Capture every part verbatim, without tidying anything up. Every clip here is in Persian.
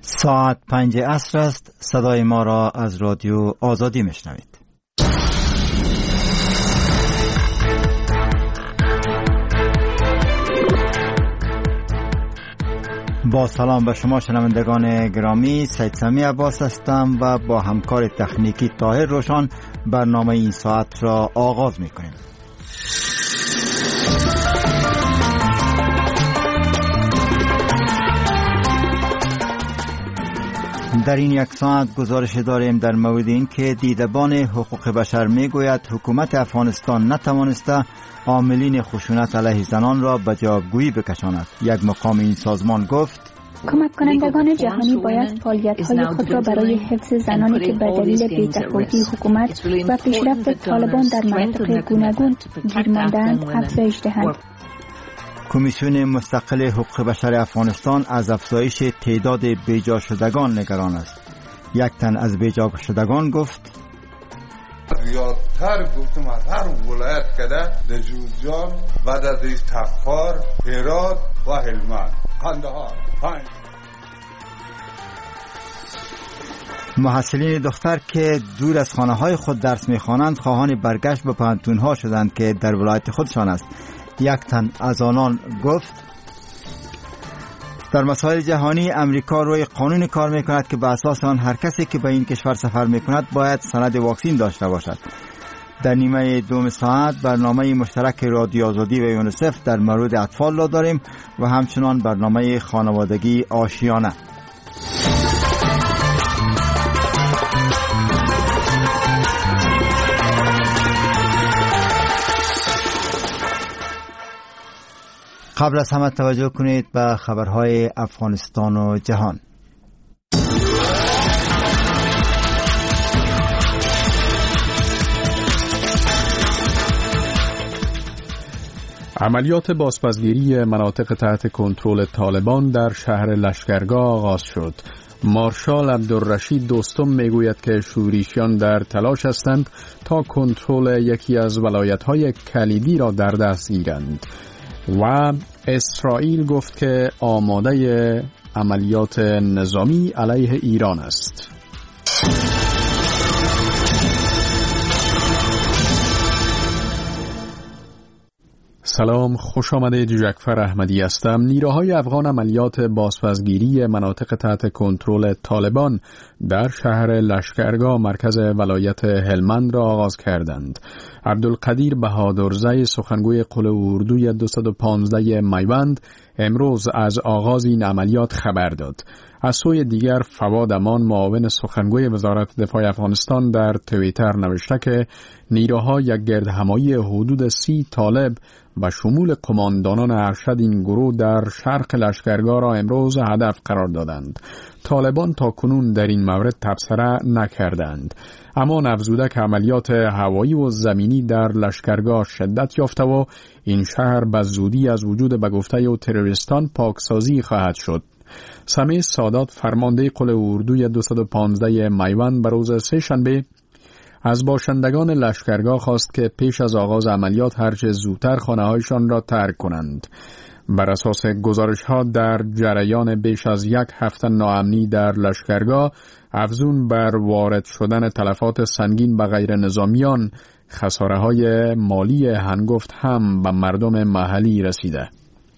ساعت پنج عصر است. صدای ما را از رادیو آزادی میشنوید. با سلام به شما شنوندگان گرامی، سید سمی عباس هستم و با همکار تکنیکی طاهر روشن برنامه این ساعت را آغاز میکنیم. در این یک ساعت گزارش داریم در مورد این که دیدبان حقوق بشر میگوید حکومت افغانستان نتوانسته عاملین خشونت علیه زنان را به جوابگویی بکشاند. یک مقام این سازمان گفت کمک کنندگان جهانی باید فعالیت‌های خود را برای حفظ زنانی که به دلیل بی‌تفاوتی حکومت و پیشرفت طالبان در مناطق گوناگون گیر مانده‌اند افزایش دهند. کمیسیون مستقل حقوق بشر افغانستان از افزایش تعداد بیجا شدگان نگران است. یک تن از بیجا شدگان گفت زیادتر گفتم از هر ولایت کده در جوزجان و در تخار، هرات و هلمند، قندهار. محصلین دختر که دور از خانه های خود درس میخوانند خواهان برگشت به پانتون ها شدند که در ولایت خودشان است. یک تن از آنان گفت در مسائل جهانی امریکا روی قانون کار میکند که به اساس آن هر کسی که به این کشور سفر میکند باید سند واکسین داشته باشد. در نیمه دوم ساعت برنامه مشترک رادیو آزادی و یونیسف در مورد اطفال را داریم و همچنان برنامه خانوادگی آشیانه. قبل از همه توجه کنید به خبرهای افغانستان و جهان. عملیات بازپسگیری مناطق تحت کنترل طالبان در شهر لشکرگاه آغاز شد. مارشال عبدالرشید دوستم میگوید که شورشیان در تلاش هستند تا کنترل یکی از ولایت‌های کلیدی را در دست گیرند و اسرائیل گفت که آماده عملیات نظامی علیه ایران است. سلام، خوش آمدید. جعفر احمدی هستم. نیروهای افغان عملیات بازپسگیری مناطق تحت کنترل طالبان در شهر لشکرگاه مرکز ولایت هلمند را آغاز کردند. عبدالقدیر بهادرزی سخنگوی قل اردوی دویست و پانزده میوند امروز از آغاز این عملیات خبر داد. از سوی دیگر فواد امان معاون سخنگوی وزارت دفاع افغانستان در توییتر نوشته که نیروها یک گردهمایی حدود سی طالب و شمول قماندانان ارشد این گروه در شرق لشکرگاه را امروز هدف قرار دادند. طالبان تا کنون در این مورد تبصره نکردند، اما افزوده عملیات هوایی و زمینی در لشکرگاه شدت یافته و این شهر به زودی از وجود به گفته و تروریستان پاکسازی خواهد شد. سمیع سادات فرمانده قل اردوی دویست و پانزده میوند به روز سه شنبه از باشندگان لشکرگاه خواست که پیش از آغاز عملیات هرچه زودتر خانه‌هایشان را ترک کنند. بر اساس گزارش‌ها در جریان بیش از یک هفته ناامنی در لشکرگاه افزون بر وارد شدن تلفات سنگین به غیر نظامیان، خساره‌های مالی هنگفت هم به مردم محلی رسیده.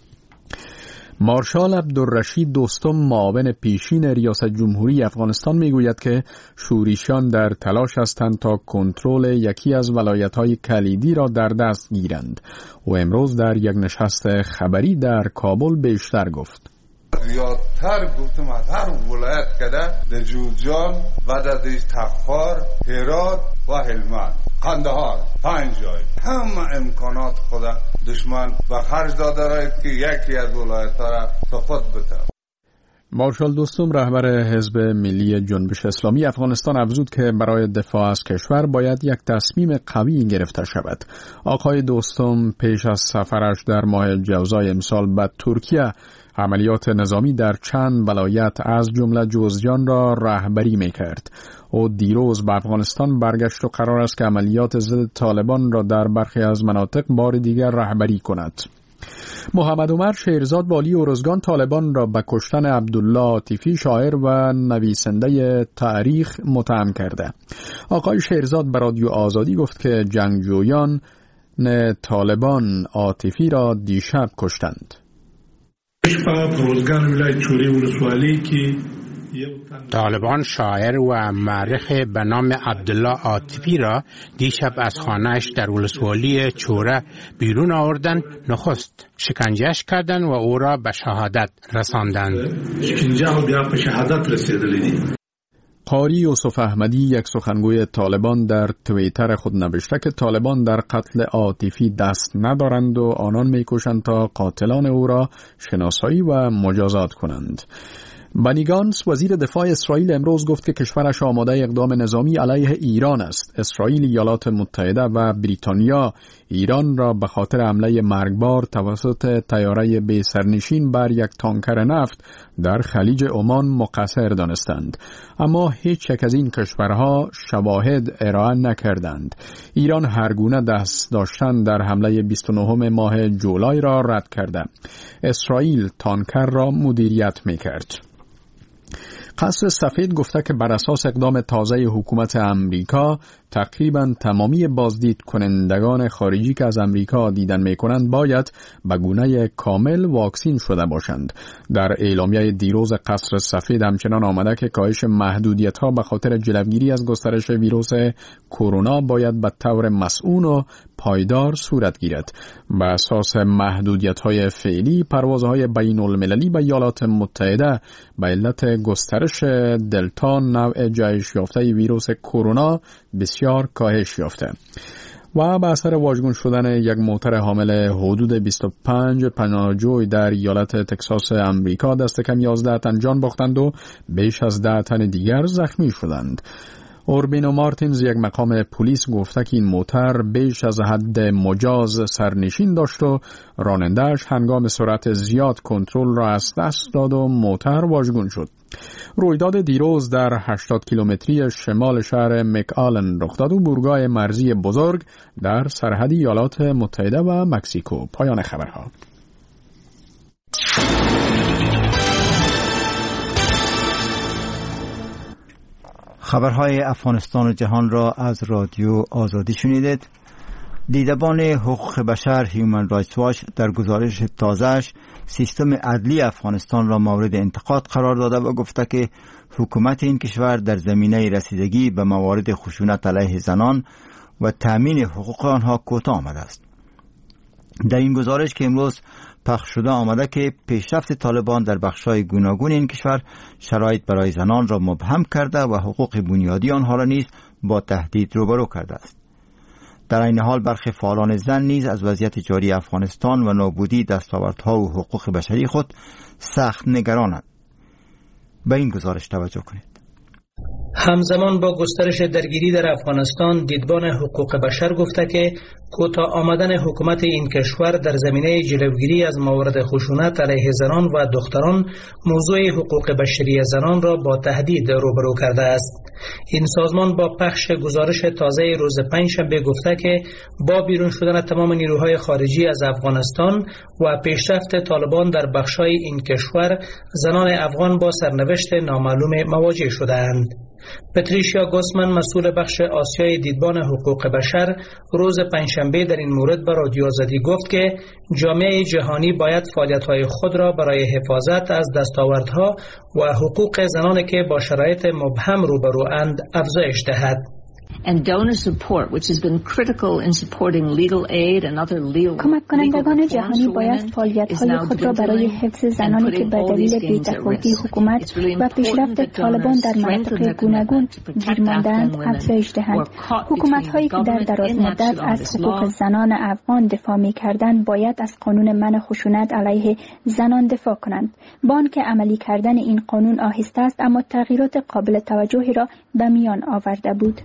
مارشال عبدالرشید دوستم معاون پیشین ریاست جمهوری افغانستان میگوید که شورشیان در تلاش هستند تا کنترل یکی از ولایت‌های کلیدی را در دست گیرند و امروز در یک نشست خبری در کابل بیشتر گفت. زیادتر گفتم از هر ولایت کده در جوزجان و در تخار، هرات و هلمند، قندهار، پنج جای همه امکانات خود دشمن و خرج داده راید که یکی از ولایت را سقوط بده. مارشال دوستم رهبر حزب ملی جنبش اسلامی افغانستان افزود که برای دفاع از کشور باید یک تصمیم قوی گرفته شود. آقای دوستم پیش از سفرش در ماه جوزای امسال به ترکیه عملیات نظامی در چند ولایت از جمله جوزجان را رهبری میکرد. او دیروز به افغانستان برگشت و قرار است که عملیات ضد طالبان را در برخی از مناطق بار دیگر رهبری کند. محمد عمر شیرزاد والی ارزگان طالبان را به کشتن عبدالله عاطفی شاعر و نویسنده تاریخ متهم کرده. آقای شیرزاد به رادیو آزادی گفت که جنگجویان طالبان عاطفی را دیشب کشتند. طالبان شاعر و مورخ به نام عبدالله عاطفی را دیشب از خانه‌اش در ولسوالی چوره بیرون آوردند. نخست شکنجهش کردند و او را به شهادت رساندند. قاری یوسف احمدی، یک سخنگوی طالبان، در توییتر خود نوشته که طالبان در قتل عاطفی دست ندارند و آنان می‌کوشند تا قاتلان او را شناسایی و مجازات کنند. بنی گانتس وزیر دفاع اسرائیل امروز گفت که کشورش آماده اقدام نظامی علیه ایران است. اسرائیل، ایالات متحده و بریتانیا ایران را به خاطر حمله مرگبار توسط طیاره بی سرنشین بر یک تانکر نفت در خلیج عمان مقصر دانستند، اما هیچ یک از این کشورها شواهد ارائه نکردند. ایران هر گونه دست داشتن در حمله بیست و نهم ماه جولای را رد کرده. اسرائیل تانکر را مدیریت می‌کرد. قصر سفید گفته که بر اساس اقدام تازه حکومت امریکا تقریباً تمامی بازدید کنندگان خارجی که از امریکا دیدن می کنند باید به گونه کامل واکسین شده باشند. در اعلامیه دیروز قصر سفید همچنان آمده که کاهش محدودیت ها به خاطر جلوگیری از گسترش ویروس کرونا باید به طور مسئول و پایدار صورت گیرد. به اساس محدودیت های فعلی پروازهای بین المللی به ایالات متحده به علت گسترش دلتا نوع جهش یافته ویروس کرونا بسیار کاهش یافته و به اثر واژگون شدن یک موتر حامل حدود بیست و پنج پناهجوی در ایالت تکساس امریکا دست کم یازده تن جان باختند و بیش از ده تن دیگر زخمی شدند. اوربینو مارتینز، یک مقام پلیس، گفته که این موتر بیش از حد مجاز سرنشین داشت و راننده‌اش هنگام سرعت زیاد کنترل را از دست داد و موتر واژگون شد. رویداد دیروز در هشتاد کیلومتری شمال شهر مکآلن رخ داد و بورگاه مرزی بزرگ در سرحد ایالات متحده و مکزیکو. پایان خبرها. خبرهای افغانستان و جهان را از رادیو آزادی شنیدید. دیدبان حقوق بشر هیومن رایتس واچ در گزارش تازه‌اش سیستم عدلی افغانستان را مورد انتقاد قرار داده و گفته که حکومت این کشور در زمینه رسیدگی به موارد خشونت علیه زنان و تأمین حقوق آنها کوتاه آمده است. در این گزارش که امروز پخش شده آمده که پیشرفت طالبان در بخش‌های گوناگون این کشور شرایط برای زنان را مبهم کرده و حقوق بنیادی آنها را نیز با تهدید روبرو کرده است. در این حال برخی فعالان زن نیز از وضعیت جاری افغانستان و نابودی دستاوردها و حقوق بشری خود سخت نگرانند. به این گزارش توجه کنید. همزمان با گسترش درگیری در افغانستان، دیدبان حقوق بشر گفته که کوتاه آمدن حکومت این کشور در زمینه جلوگیری از موارد خشونت علیه زنان و دختران موضوع حقوق بشری زنان را با تهدید روبرو کرده است. این سازمان با پخش گزارش تازه روز پنجشنبه گفته که با بیرون شدن تمام نیروهای خارجی از افغانستان و پیشرفت طالبان در بخش‌های این کشور، زنان افغان با سرنوشت نامعلوم مواجه شده‌اند. پتریشیا گوسمن، مسئول بخش آسیای دیدبان حقوق بشر، روز پنجشنبه در این مورد به رادیو آزادی گفت که جامعه جهانی باید فعالیت‌های خود را برای حفاظت از دستاوردها و حقوق زنانی که با شرایط مبهم روبروند افزایش دهد. کمک کنندگان جهانی باید فعالیت‌های خود را برای حفظ زنانی که به دلیل بی‌تفاوتی حکومت و پیشرفت طالبان در مناطق گوناگون گیر مانده‌اند افزایش دهند. حکومت‌هایی که در دراز مدت از حقوق زنان افغان دفاع می‌کردند باید از قانون منع خشونت علیه زنان دفاع کنند. با آنکه عملی کردن این قانون آهسته است، اما تغییرات قابل توجهی را به میان آورده بود.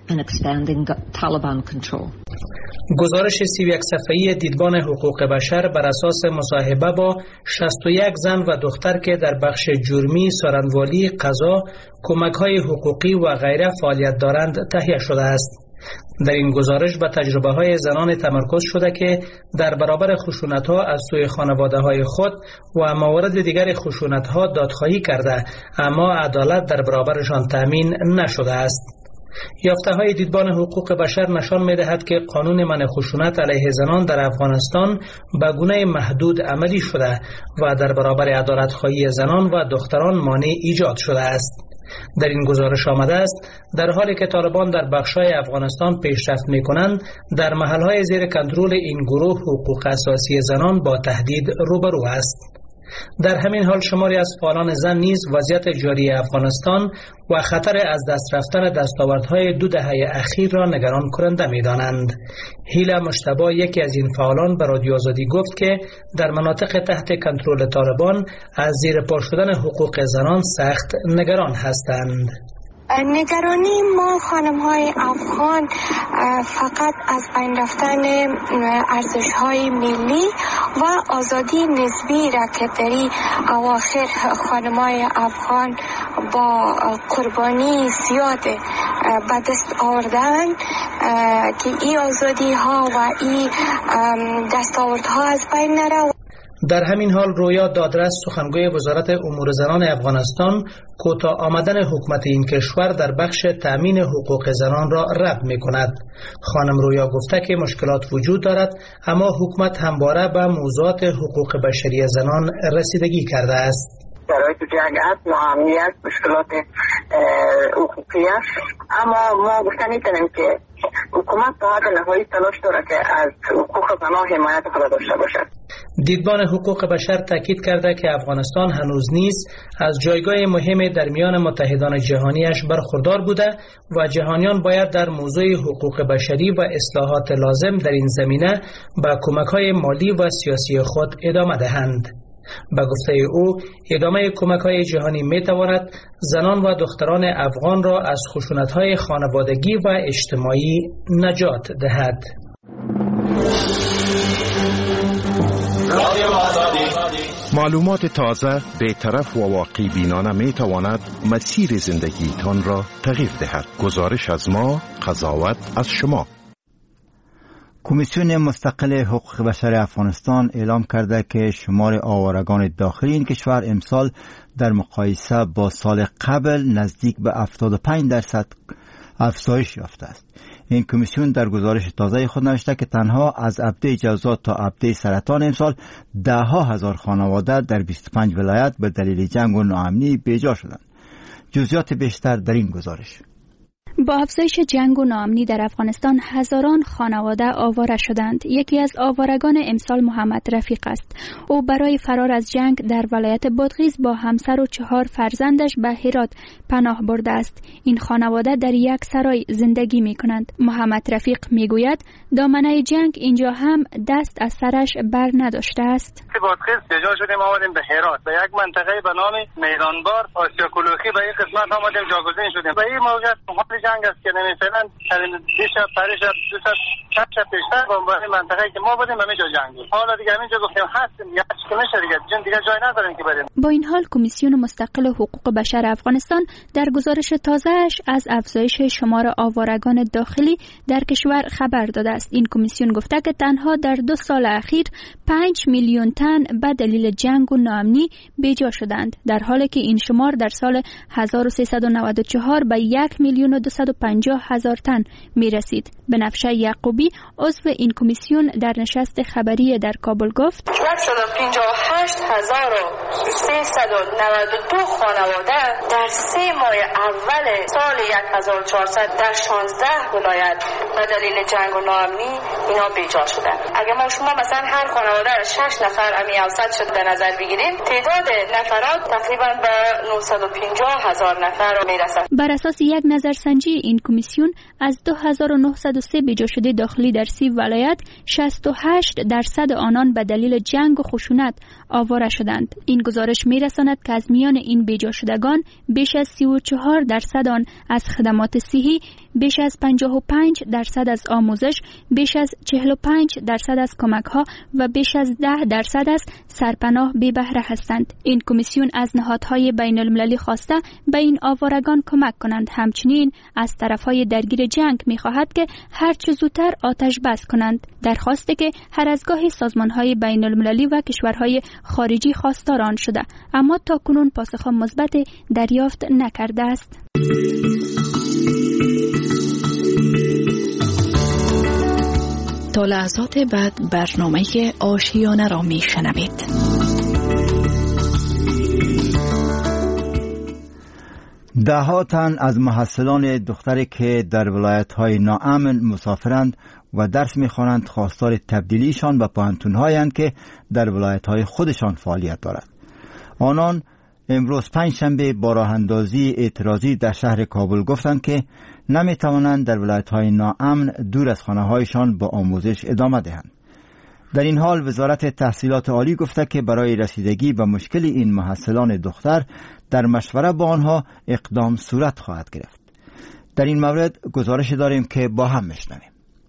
گزارش سی و یک صفحه‌ای دیدبان حقوق بشر بر اساس مصاحبه با شصت و یک زن و دختر که در بخش جرمی، سارنوالی، قضا، کمک‌های حقوقی و غیره فعالیت دارند تهیه شده است. در این گزارش به تجربه های زنان تمرکز شده که در برابر خشونت ها از سوی خانواده های خود و موارد دیگر خشونت ها دادخواهی کرده اما عدالت در برابرشان تامین نشده است. یافته های دیدبان حقوق بشر نشان می دهد که قانون منع خشونت علیه زنان در افغانستان به گونه محدود عملی شده و در برابر عدالت خواهی زنان و دختران مانع ایجاد شده است. در این گزارش آمده است در حالی که طالبان در بخش‌های افغانستان پیشرفت می‌کنند، در محل‌های زیر کنترل این گروه حقوق اساسی زنان با تهدید روبرو است. در همین حال شماری از فعالان زن نیز وضعیت جاری افغانستان و خطر از دست رفتن دستاوردهای دو دهه اخیر را نگران کننده می‌دانند. هیلا مجتبی یکی از این فعالان به رادیو آزادی گفت که در مناطق تحت کنترل طالبان از زیر پا شدن حقوق زنان سخت نگران هستند. نگرانی ما خانم‌های افغان فقط از بین رفتن ارزش‌های ملی و آزادی نسبی را که در اواخر خانم‌های افغان با قربانی زیاد به دست آوردن که این آزادی ها و این دستاوردها از بین نره. در همین حال رویا دادرس سخنگوی وزارت امور زنان افغانستان کوتاه آمدن حکومت این کشور در بخش تأمین حقوق زنان را رد می کند. خانم رویا گفته که مشکلات وجود دارد اما حکومت همواره به موضوعات حقوق بشری زنان رسیدگی کرده است. شرایط جنگ است، ناامنیت، مشکلات حقوقی است، اما ما گفته می‌تونیم که حکومت تا حد نهایی تلاش دارد که از حقوق زنان حمایت خود داشته باشد. دیدبان حقوق بشر تاکید کرده که افغانستان هنوز نیز از جایگاه مهم در میان متحدان جهانیش برخوردار بوده و جهانیان باید در موضوع حقوق بشری و اصلاحات لازم در این زمینه با کمک‌های مالی و سیاسی خود ادامه دهند. به گفته او ادامه کمک‌های جهانی می‌تواند زنان و دختران افغان را از خشونت‌های خانوادگی و اجتماعی نجات دهد. معلومات تازه، بی‌طرف و واقعی بینانه می‌تواند مسیر زندگیتان را تغییر دهد. گزارش از ما، قضاوت از شما. کمیسیون مستقل حقوق بشر افغانستان اعلام کرده که شمار آوارگان داخلی این کشور امسال در مقایسه با سال قبل نزدیک به هفتاد و پنج درصد افزایش یافته است. این کمیسیون در گزارش تازه خود نوشته که تنها از عبده جوزات تا عبده سرطان امسال ده ها هزار خانواده در بیست و پنج ولایت به دلیل جنگ و ناامنی بیجا شدند. جزئیات بیشتر در این گزارش. با افزایش جنگ و ناامنی در افغانستان هزاران خانواده آواره شدند. یکی از آوارگان امسال محمد رفیق است. او برای فرار از جنگ در ولایت بادغیس با همسر و چهار فرزندش به هرات پناه برده است. این خانواده در یک سرای زندگی می کنند. محمد رفیق می گوید دامنه جنگ اینجا هم دست از سرش بر نداشته است. بادغیس جا شدیم آمدیم به هرات، به یک منطقه به نام میدانبار آسیا کلوخی به این قسمت آمدیم جاگزین شدیم. به این موقع جنگ است که نمی‌فعلا دیشب پریشب دو ساعت چند شب پیشتر با این منطقه‌ای که ما بودیم همینجا جنگ بود. حالا دیگه همینجا گفتیم هستیم یا چی نشه دیگه جن دیگه جای نداریم که بریم. با این حال کمیسیون مستقل حقوق بشر افغانستان در گزارش تازه‌اش از افزایش شمار آوارگان داخلی در کشور خبر داده است. این کمیسیون گفته که تنها در دو سال اخیر پنج میلیون تن به دلیل جنگ و ناامنی بیجا شدند، در حالی که این شمار در سال هزار و سیصد و نود و چهار به یک میلیون و دویست و پنجاه هزار تن می رسید. بنفشه یعقوبی عضو این کمیسیون در نشست خبری در کابل گفت صد و پنجاه و هشت هزار و سیصد و نود و دو خانواده در سه ماه اول سال هزار و چهارصد در شانزده ولایت به دلیل جنگ و ناامنی اینا بیجا شدن. اگر ما شما مثلا هر خانواده شش نفر امی اوسط شد در نظر بگیریم، تعداد نفرات تقریبا به نهصد و پنجاه هزار نفر می رسد. بر اساس یک نظرسنجی این کمیسیون از دو هزار و نهصد و سه بیجا شده داخلی در سی ولایت شصت و هشت درصد آنان به دلیل جنگ و خشونت آواره شدند. این گزارش می‌رساند که از میان این بیجا شدگان بیش از سی و چهار درصد آن از خدمات صحی، بیش از پنجاه و پنج درصد از آموزش، بیش از چهل و پنج درصد از کمک‌ها و بیش از ده درصد از سرپناه بی بهره هستند. این کمیسیون از نهادهای بین المللی خواسته به این آوارگان کمک کنند. همچنین از طرفهای درگیر جنگ می‌خواهد که هر چه زودتر آتش بس کنند. درخواسته که هر از گاهی سازمان‌های بین المللی و کشورهای خارجی خواستار آن شده، اما تاکنون پاسخ مثبت دریافت نکرده است. تا لحظات بعد برنامه آشیانه را می شنوید. ده ها تن از محصلان دختری که در ولایت‌های ناامن مسافرند و درس می‌خوانند خواستار تبدیلیشان به پوهنتون‌هایند که در ولایت‌های خودشان فعالیت دارد. آنان امروز پنجشنبه با راه‌اندازی اعتراضی در شهر کابل گفتند که نمی‌توانند در ولایت‌های ناامن دور از خانه‌هایشان با آموزش ادامه دهند. در این حال وزارت تحصیلات عالی گفته که برای رسیدگی به مشکل این محصلان دختر در مشوره با آنها اقدام صورت خواهد گرفت. در این مورد گزارش داریم که با هم میشنویم.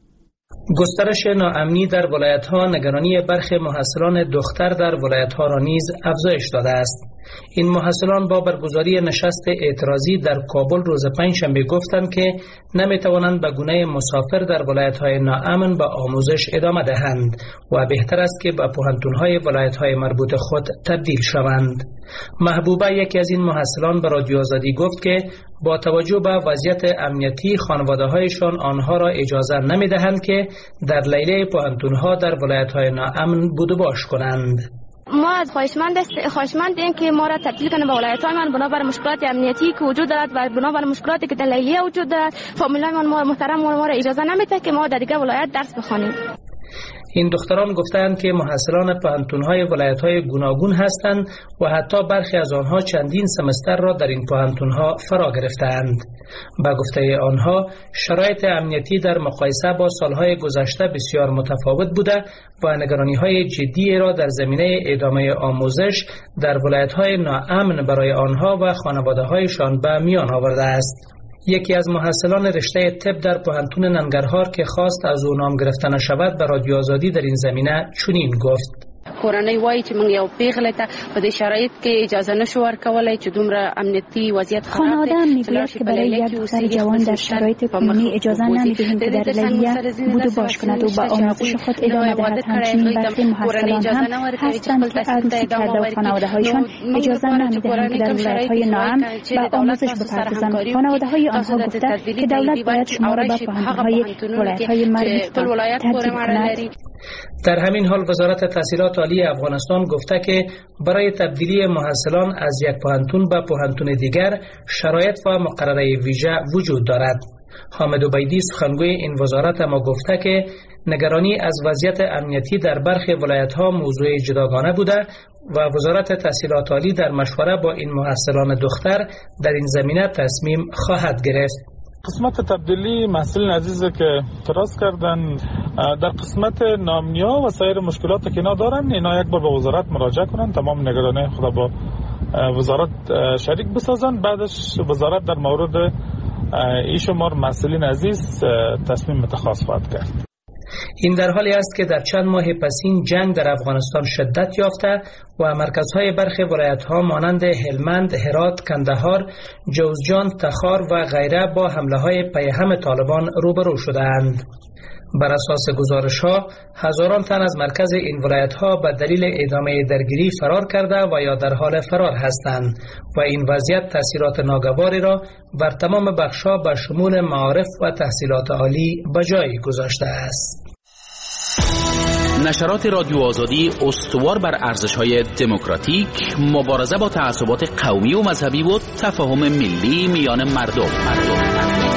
گسترش ناامنی در ولایت‌ها نگرانی برخی محصلان دختر در ولایت‌ها را نیز افزایش داده است. این محصلان با برگزاری نشست اعتراضی در کابل روز پنجشنبه گفتند که نمی‌توانند به گونه مسافر در ولایت‌های ناامن به آموزش ادامه دهند و بهتر است که به پوهنتون‌های ولایت‌های مربوط خود تبدیل شوند. محبوبه یکی از این محصلان به رادیو آزادی گفت که با توجه به وضعیت امنیتی خانواده‌هایشان آنها را اجازه نمی‌دهند که در لیله پوهنتون‌ها در ولایت‌های ناامن بود و باش کنند. ما از خواهشمند خواهشمندیم که ما را تبدیل کنند به ولایت‌های من بنابر مشکلات امنیتی که وجود دارد و بنابر مشکلاتی که در لیلیه وجود دارد. فامیلای من ما محترم ما را اجازه نمیده که ما در دیگر ولایت درس بخوانیم. این دختران گفتند که محصلان پوهنتون‌های ولایت‌های گوناگون هستند و حتی برخی از آنها چندین سمستر را در این پوهنتون‌ها فرا گرفتند. با گفته آنها شرایط امنیتی در مقایسه با سالهای گذشته بسیار متفاوت بوده و نگرانی‌های جدی را در زمینه ادامه آموزش در ولایت‌های ناامن برای آنها و خانواده‌هایشان به میان آورده است. یکی از محصلان رشته طب در پوهنتون ننگرهار که خواست از او نام گرفته نشود به رادیو آزادی در این زمینه چنین گفت: کورنۍ وایي چې موږ یو پیغله ته په دې شرایط کې اجازه نشو ورکولای چې دومره امنیتی وضعیت خراب دی. خانواده میگوید که برای یک دختر جوان در شرایط کنونی اجازه نمیدهیم که در لیلیه بود و باش کند و به آموزش خود ادامه دهد. همچنین برخی محصلان هم هستند که عروسی کرده و خانواده‌هایشان اجازه نمیدهند که در ولایت‌های ناامن به آموزش بپردازند. خانواده‌های آنها گفته که دولت باید شما را به پوهنتون‌های ولایت‌های مربوط تبدیل کند. در همین حال وزارت تحصیلات عالی افغانستان گفته که برای تبدیلی محصلان از یک پوهنتون به پوهنتون دیگر شرایط و مقرره ویژه وجود دارد. حامد عبیدی سخنگوی این وزارت اما گفته که نگرانی از وضعیت امنیتی در برخی ولایت‌ها موضوع جداگانه بوده و وزارت تحصیلات عالی در مشوره با این محصلان دختر در این زمینه تصمیم خواهد گرفت. قسمت تبدیلی محصلین عزیزی که اعتراض کردن در قسمت نامنیا و سایر مشکلاتی که اینا دارن، اینا یک بار به وزارت مراجعه کنن، تمام نگرانی خود با وزارت شریک بسازن، بعدش وزارت در مورد ای شمار محصلین عزیز تصمیم اتخاذ خواهد کرد. این در حالی است که در چند ماه پسین جنگ در افغانستان شدت یافته و مرکزهای برخی ولایت‌ها مانند هلمند، هرات، کندهار، جوزجان، تخار و غیره با حمله‌های پیهم طالبان روبرو شده‌اند. بر اساس گزارش‌ها هزاران تن از مرکز این ولایت‌ها به دلیل ادامه درگیری فرار کرده و یا در حال فرار هستند و این وضعیت تأثیرات ناگواری را بر تمام بخش‌ها به شمول معارف و تحصیلات عالی به جای گذاشته است. نشرات رادیو آزادی استوار بر ارزش‌های دموکراتیک، مبارزه با تعصبات قومی و مذهبی و تفاهم ملی میان مردم. مردم.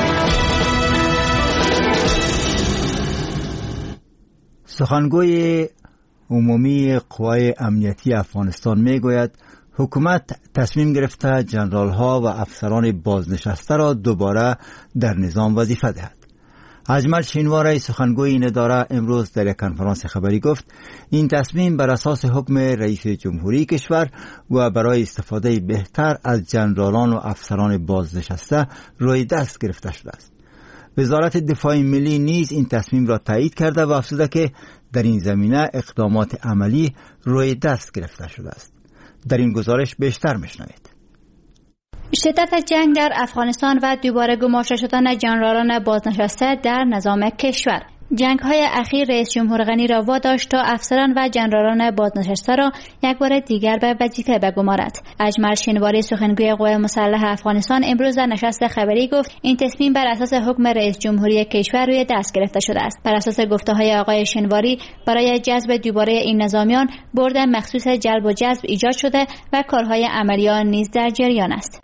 سخنگوی عمومی قوای امنیتی افغانستان میگوید حکومت تصمیم گرفته جنرال‌ها و افسران بازنشسته را دوباره در نظام وظیفه دهد. اجمل شینواری سخنگوی این اداره امروز در یک کنفرانس خبری گفت این تصمیم بر اساس حکم رئیس جمهوری کشور و برای استفاده بهتر از جنرالان و افسران بازنشسته روی دست گرفته شده است. وزارت دفاع ملی نیز این تصمیم را تایید کرده و افزوده که در این زمینه اقدامات عملی روی دست گرفته شده است. در این گزارش بیشتر میشنوید. شدت جنگ در افغانستان و دوباره گماشته شدن جنرالان بازنشسته در نظام کشور. جنگ‌های اخیر رئیس جمهور غنی را واداشت تا افسران و جنرالان بازنشسته را یک بار دیگر به وظیفه بگمارد. اجمل شینواری سخنگوی قوای مسلح افغانستان امروز در نشست خبری گفت این تصمیم بر اساس حکم رئیس جمهوری کشور روی دست گرفته شده است. بر اساس گفته‌های آقای شینواری برای جذب دوباره این نظامیان برد مخصوص جلب و جذب ایجاد شده و کارهای عملیات نیز در جریان است.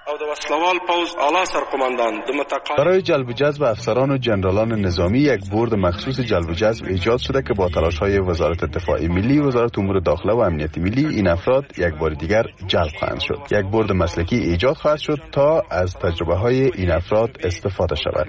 برای جلب و جذب افسران و جنرالان نظامی یک برد مخصوص جلب و جذب ایجاد شده که با تلاش‌های وزارت دفاع ملی، وزارت امور داخله و امنیت ملی این افراد یک بار دیگر جلب خواهند شد. یک برد مسلکی ایجاد خواهد شد تا از تجربه‌های این افراد استفاده شود.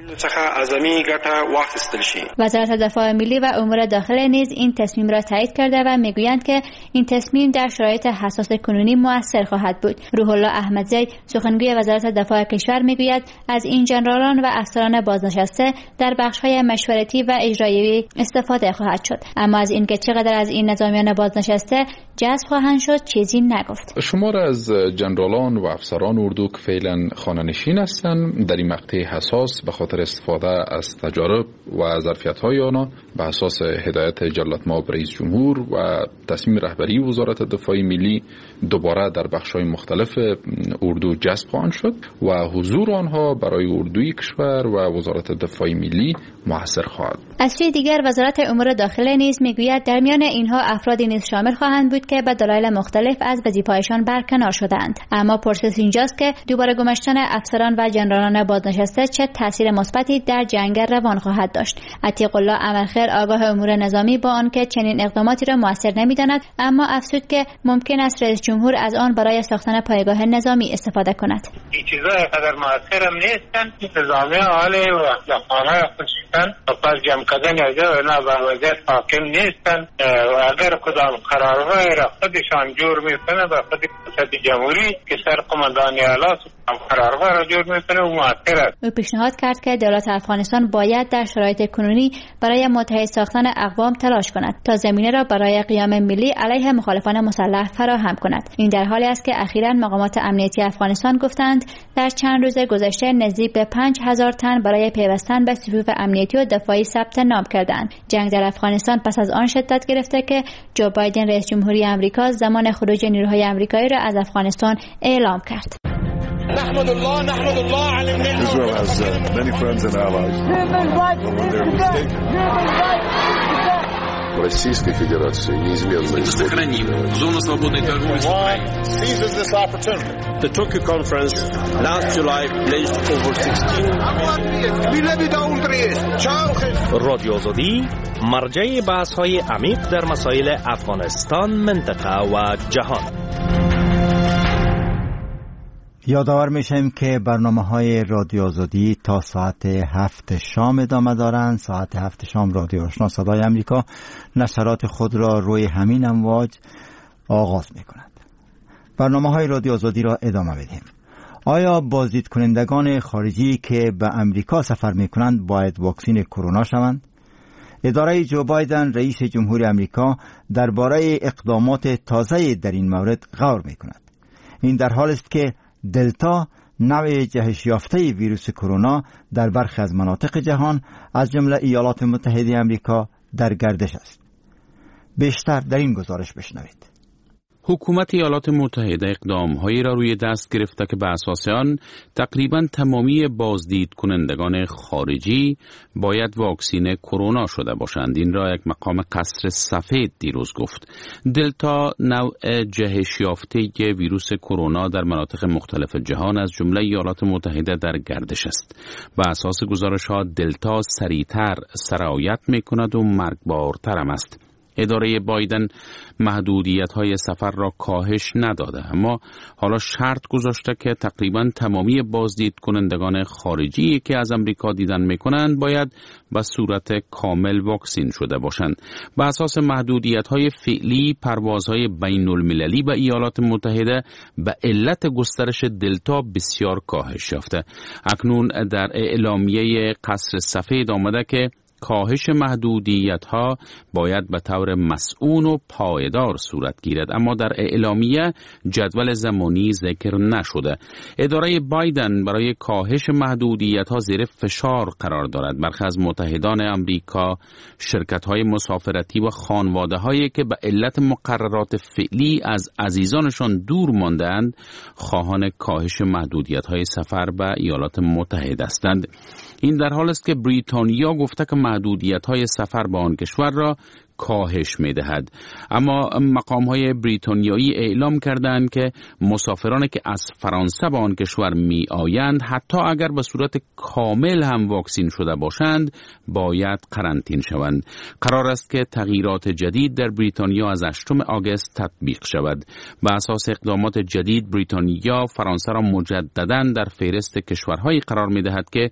وزارت دفاع ملی و امور داخله نیز این تصمیم را تایید کرده و میگویند که این تصمیم در شرایط حساس کنونی مؤثر خواهد بود. روح الله احمدزی سخنگوی وزارت دفاع کشور میگوید از این جنرالان و افسران بازنشسته در بخش‌های مشورتی و اجرایی استفاده خواهد شد، اما از اینکه چقدر از این نظامیان بازنشسته جذب خواهند شد چیزی نگفت. شمار از جنرالان و افسران اردو که فعلا خانه‌نشین هستند در این مقطع حساس به خاطر استفاده از تجارب و ظرفیت‌های آنها به اساس هدایت جلالت مآب رئیس جمهور و تصمیم رهبری وزارت دفاع ملی دوباره در بخش‌های مختلف اردو جذب خواهند شد و حضور آنها برای اردوی کشور و وزارت دفاع ملی مؤثر خواهد. از سوی دیگر وزارت امور داخله نیز میگوید در میان اینها افرادی نیز شامل خواهند بود که به دلایل مختلف از وظیفه‌هایشان برکنار شدند. اما پرسش اینجاست که دوباره گماشتن افسران و جنرالان بازنشسته چه تاثیر مثبتی در جنگ روان خواهد داشت. عتیق الله عملخیر آگاه امور نظامی با آنکه چنین اقداماتی را موثر نمی‌داند، اما افزود که ممکن است رئیس جمهور از آن برای ساختن پایگاه نظامی استفاده کند. این چیزا قدر موثر هم نیستند. نظامی حاله و اخلاقانه خودشان پس جمع کردن از نه بر وضعیت حاکم نیستند و اگر کدام قرارهای را خودشان جور میکنه به خود ریاست جمهوری که سر قماندان اعلی قرارها را جور میکنه و موثر است. او پیشنهاد کرد که دولت افغانستان باید در شرایط کنونی برای متحد ساختن اقوام تلاش کند تا زمینه را برای قیام ملی علیه مخالفان مسلح فراهم کند. این در حالی است که اخیراً مقامات امنیتی افغانستان گفتند در چند روز گذشته نزدیک به پنج هزار تن برای پیوستن به صفوف امنیتی و دفاعی ثبت نام کردند. جنگ در افغانستان پس از آن شدت گرفته که جو بایدن رئیس جمهوری آمریکا زمان خروج نیروهای آمریکایی را از افغانستان اعلام کرد. نحمد الله نحمد الله على النعمة. Israel has uh, many friends and allies. Российской Федерации неизменно сохраним зону свободной торговли с Украиной. Seizes this opportunity. The Tokyo conference last July pledged over sixteen. رادیو آزادی مرجع بحث‌های عمیق در مسائل افغانستان، منطقه و جهان. یادآور میشیم که برنامه‌های رادیو آزادی تا ساعت هفت شام ادامه دارند. ساعت هفت شام رادیو آشنا صدای امریکا نشرات خود را روی همین امواج آغاز می‌کند. برنامه‌های رادیو آزادی را ادامه می‌دهیم. آیا بازدید کنندگان خارجی که به امریکا سفر می‌کنند باید واکسین کرونا شوند؟ اداره جو بایدن رئیس جمهوری امریکا درباره اقدامات تازه در این مورد غور می‌کند. این در حالی است که دلتا نوع جهش یافته ویروس کرونا در برخی از مناطق جهان از جمله ایالات متحده آمریکا در گردش است. بیشتر در این گزارش بشنوید. حکومت ایالات متحده اقدام‌هایی را روی دست گرفته که به اساس آن تقریباً تمامی بازدید کنندگان خارجی باید واکسین کرونا شده باشند. این را یک مقام قصر سفید دیروز گفت. دلتا نوع جهش یافته ویروس کرونا در مناطق مختلف جهان از جمله ایالات متحده در گردش است. به اساس گزارش‌ها دلتا سریعتر سرایت می‌کند و مرگبارتر هم است. اداره بایدن محدودیت‌های سفر را کاهش نداده، اما حالا شرط گذاشته که تقریباً تمامی بازدید کنندگان خارجی که از امریکا دیدن می‌کنند باید به صورت کامل واکسین شده باشند. به اساس محدودیت‌های فعلی، پروازهای بین‌المللی به ایالات متحده به علت گسترش دلتا بسیار کاهش یافته. اکنون در اعلامیه قصر سفید آمده که کاهش محدودیت‌ها باید به طور مسئول و پایدار صورت گیرد، اما در اعلامیه جدول زمانی ذکر نشده. اداره بایدن برای کاهش محدودیت‌ها زیر فشار قرار دارد. برخی از متحدان امریکا، شرکت‌های مسافرتی و خانواده‌هایی که به علت مقررات فعلی از عزیزانشان دور ماندند، خواهان کاهش محدودیت‌های سفر به ایالات متحده هستند. این در حال است که بریتانیا گفته که محدودیت‌های سفر به آن کشور را کاهش می‌دهد، اما مقام‌های بریتانیایی اعلام کردند که مسافرانی که از فرانسه به آن کشور می‌آیند حتی اگر به صورت کامل هم واکسین شده باشند باید قرنطینه شوند. قرار است که تغییرات جدید در بریتانیا از هشتم آگوست تطبیق شود. به اساس اقدامات جدید بریتانیا فرانسه را مجدداً در فهرست کشورهایی قرار می‌دهد که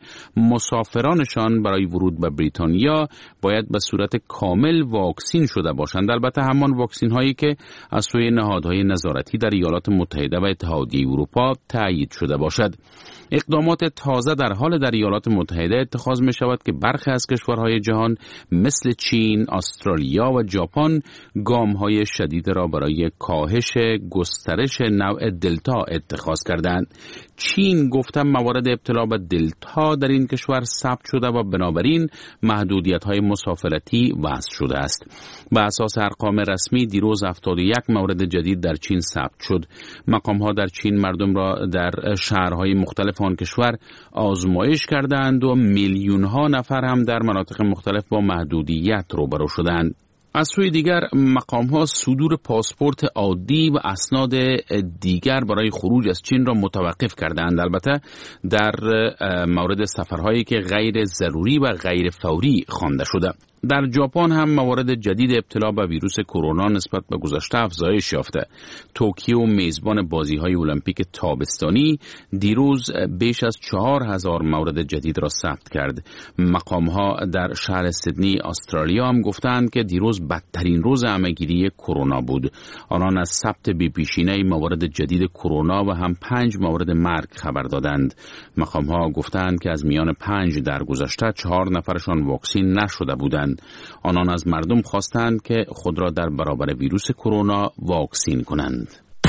مسافرانشان برای ورود به بریتانیا باید به صورت کامل واکسین شده باشند، البته همان واکسین هایی که از سوی نهادهای نظارتی در ایالات متحده و اتحادیه اروپا تایید شده باشد. اقدامات تازه در حال در ایالات متحده اتخاذ می شود که برخی از کشورهای جهان مثل چین، استرالیا و ژاپن گام های شدید را برای کاهش گسترش نوع دلتا اتخاذ کردند. چین گفته موارد ابتلا به دلتا در این کشور ثبت شده و بنابراین محدودیت‌های مسافرتی وضع شده است. به اساس ارقام رسمی دیروز هفتاد و یک مورد جدید در چین ثبت شد. مقام‌ها در چین مردم را در شهرهای مختلف آن کشور آزمایش کردند و میلیون‌ها نفر هم در مناطق مختلف با محدودیت روبرو شدند. از سوی دیگر مقام‌ها صدور پاسپورت عادی و اسناد دیگر برای خروج از چین را متوقف کردند، البته در مورد سفرهایی که غیر ضروری و غیر فوری خوانده شده. در ژاپن هم موارد جدید ابتلا به ویروس کرونا نسبت به گذشته افزایش یافته. توکیو میزبان بازی‌های المپیک تابستانی دیروز بیش از چهار هزار مورد جدید را ثبت کرد. مقام‌ها در شهر سیدنی استرالیا هم گفتند که دیروز بدترین روز همه‌گیری کرونا بود. آنان از ثبت بی‌پیشینه موارد جدید کرونا و هم پنج مورد مرگ خبر دادند. مقام‌ها گفتند که از میان پنج درگذشته چهار نفرشان واکسین نشده بودند. آنان از مردم خواستند که خود را در برابر ویروس کرونا واکسین کنند.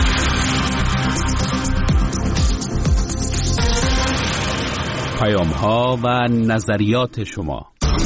پیام‌ها و نظریات شما.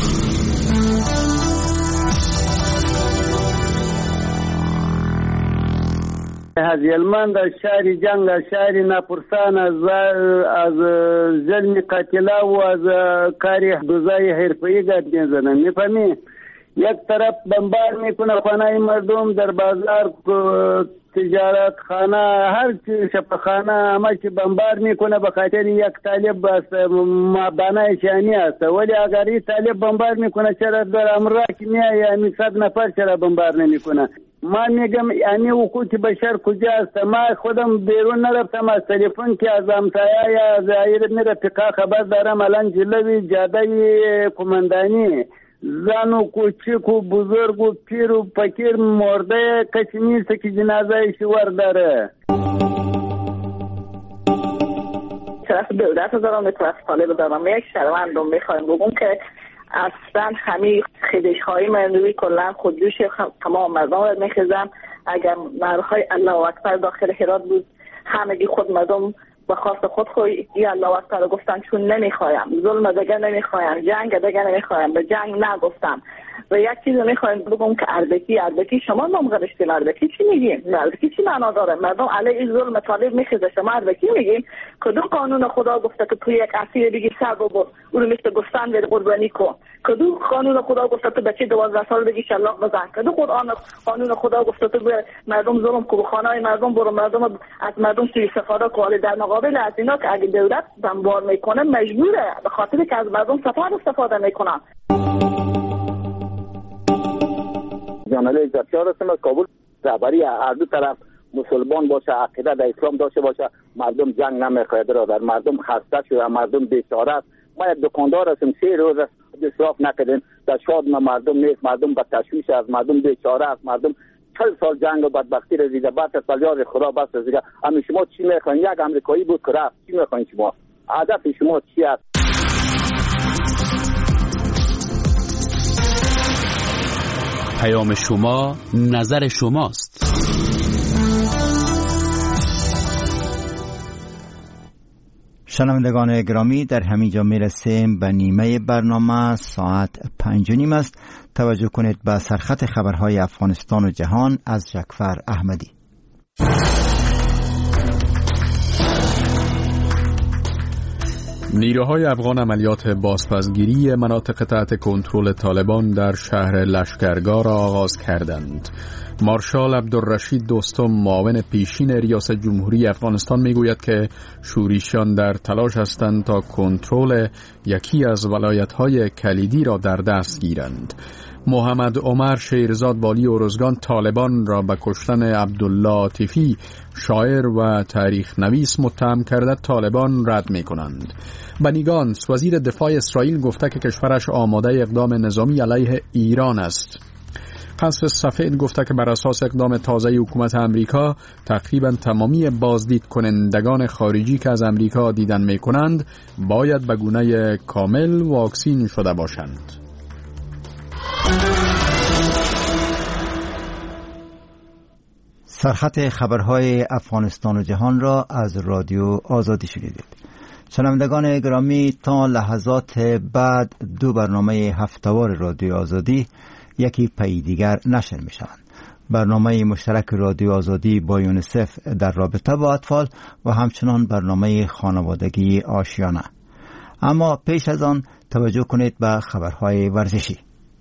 هزیلمند از شهر جنگ، از شهر ناپرسان، از از ظلم قاتلا و از کاری دوزای حرفه‌ای گرد میزنن. میفهمی؟ یک طرف بمبار میکنه خانه مردم، در بازار تجارت خانه، هر چی شفاخانه همه چی بمبار میکنه به خاطر یک طالب است مابانه شانی است. ولی اگر این طالب بمبار میکنه چرا در امراک میای یعنی صد نفر چرا بمبار نمیکنه؟ من میگم یعنی حقوق بشر کجا است؟ ما خودم بیرون نرفتم، از تلفن که از همسایه یا از عائله میره رفقا خبر دارم الان جلوی جاده کماندانی زن و کوچک و بزرگ و پیر و فقیر مرده کسی نیست که جنازه شوار داره. طرف دولت دارم، طرف طالب دارم. یک شهروند رو میخوایم بگم که اصلا همه خیدش های مردمی کلن خودجوش تمام مردم رو میخیزم. اگر مرهای الله اکبر داخل هرات بود همگی خود مردم به خواست خود خوی یا الله اکبر رو گفتن چون نمیخوایم ظلم دیگه نمیخوایم، جنگ دیگه نمیخوایم، به جنگ نگفتم. و یک چیز میخوایم بگم که اربکی اربکی شما نام گذاشتین، اربکی چی میگین؟ اربکی چی معنا داره؟ مردم علیه این ظلم طالب میخیزه، شما اربکی میگین؟ کدوم قانون خدا گفته که تو یک اسیر بگی سر ببر اون رو مثل گستان بده قربانی کن؟ کدوم قانون خدا گفته تو بچه دوازده سال بگی شلاق بزن؟ کدوم قرآن قانون خدا گفته تو مردم ظلم کو، خانه مردم برو مردم از مردم سوء استفاده کنه؟ در مقابل از اینا که اگه دولت بمبار میکنه مجبوره به خاطر که از مردم سفر استفاده میکنن. جانله بسیار است. کابل رهبری هر دو طرف مسلمان باشه، عقیده در اسلام داشته باشه، مردم جنگ نمیخواهد را در مردم خسته شده، مردم بیچاره است. ما یک دکاندار هستیم، سه روز است اصراف نکردیم، در شاد ما مردم نیست، مردم به تشویش است، مردم بیچاره است، مردم چل سال جنگ و بدبختی را دیده، بعد از فریاد خدا بس دیگه. اما شما چی میخواین؟ یک امریکایی بود که رفت، چی میخواین شما؟ هدف شما چی است؟ پیام شما، نظر شماست. شنوندگان گرامی، در همینجا میرسیم به نیمه برنامه. ساعت پنج و نیم است. توجه کنید به سرخط خبرهای افغانستان و جهان از جعفر احمدی. نیروهای افغان عملیات بازپسگیری مناطق تحت کنترل طالبان در شهر لشکرگاه را آغاز کردند. مارشال عبدالرشید دوستم، معاون پیشین ریاست جمهوری افغانستان، میگوید که شوریشیان در تلاش هستند تا کنترل یکی از ولایت‌های کلیدی را در دست گیرند. محمد عمر شیرزاد والی ارزگان طالبان را به کشتن عبدالله عاطفی، شاعر و تاریخ نویس، متهم کرده طالبان رد می کنند. بنی گانتس، وزیر دفاع اسرائیل، گفته که کشورش آماده اقدام نظامی علیه ایران است. قصر سفید گفته که بر اساس اقدام تازه حکومت امریکا تقریبا تمامی بازدید کنندگان خارجی که از امریکا دیدن می کنند باید به گونه کامل واکسین شده باشند. سرخط خبرهای افغانستان و جهان را از رادیو آزادی شنیدید. شنوندگان گرامی، تا لحظات بعد دو برنامه هفته‌وار رادیو آزادی یکی پی دیگر نشر می شوند. برنامه مشترک رادیو آزادی با یونیسف در رابطه با اطفال و همچنان برنامه خانوادگی آشیانه. اما پیش از آن توجه کنید به خبرهای ورزشی.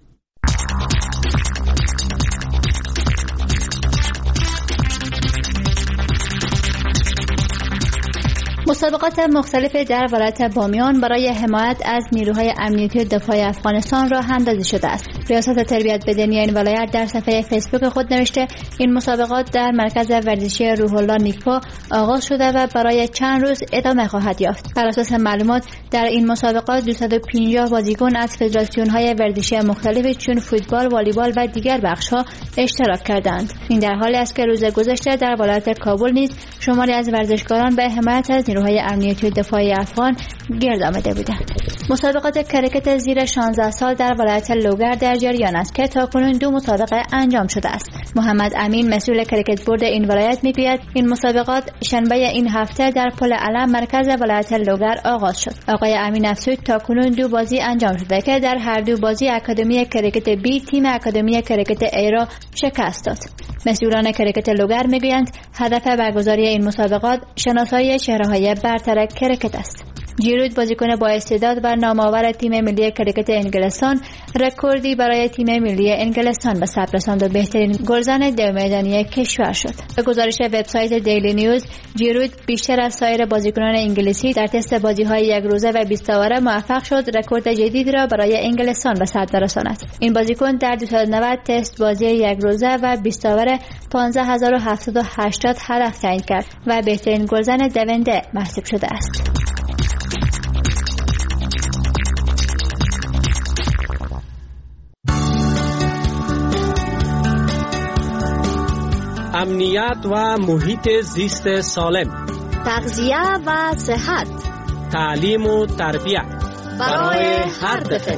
مسابقات مختلف در ولایت بامیان برای حمایت از نیروهای امنیتی و دفاع افغانستان راه اندازی شده است. ریاست تربیت بدنی این ولایت در صفحه فیسبوک خود نوشته این مسابقات در مرکز ورزشی روح الله نیکپا آغاز شده و برای چند روز ادامه خواهد یافت. بر اساس معلومات در این مسابقات دویست و پنجاه بازیکن از فدراسیون‌های ورزشی مختلف چون فوتبال، والیبال و دیگر بخش‌ها اشتراک کردند. این در حالی است که روز گذشته در ولایت کابل نیز شماری از ورزشکاران به حمایت از نیروهای امنیتی و دفاعی افغان گرد آمده بودند. مسابقات کرکت زیر شانزده سال در ولایت لوگر در جریان است که تاکنون دو مسابقه انجام شده است. محمد امین، مسئول کرکت بورد این ولایت، میگوید این مسابقات شنبه این هفته در پل علم مرکز ولایت لوگر آغاز شد. آقای امین افزود تاکنون دو بازی انجام شده که در هر دو بازی اکادمی کرکت بی تیم اکادمی کرکت ای را شکست داد. مسئولان کرکت لوگر میگویند هدف برگزاری این مسابقات شناسایی چهره‌های برتر کرکت است. جیرود، بازیکن با استعداد و نامآور تیم ملی کرکت انگلستان، رکوردی برای تیم ملی انگلستان به ثبت رساند و بهترین گلزن دو میدانی کشور شد. به گزارش وبسایت دیلی نیوز، جیرود بیشتر از سایر بازیکنان انگلیسی در تست بازی‌های یک روزه و بیست اوره موفق شد رکورد جدید را برای انگلستان به ثبت رساند. این بازیکن در دویست و نود تست بازی یک روزه و بیست اوره پانزده هزار و هفتصد و هشتاد هدف تعیین کرد و بهترین گلزن دونده محسوب شده است. امنیت و محیط زیست سالم، تغذیه و صحت، تعلیم و تربیت برای هر طفل.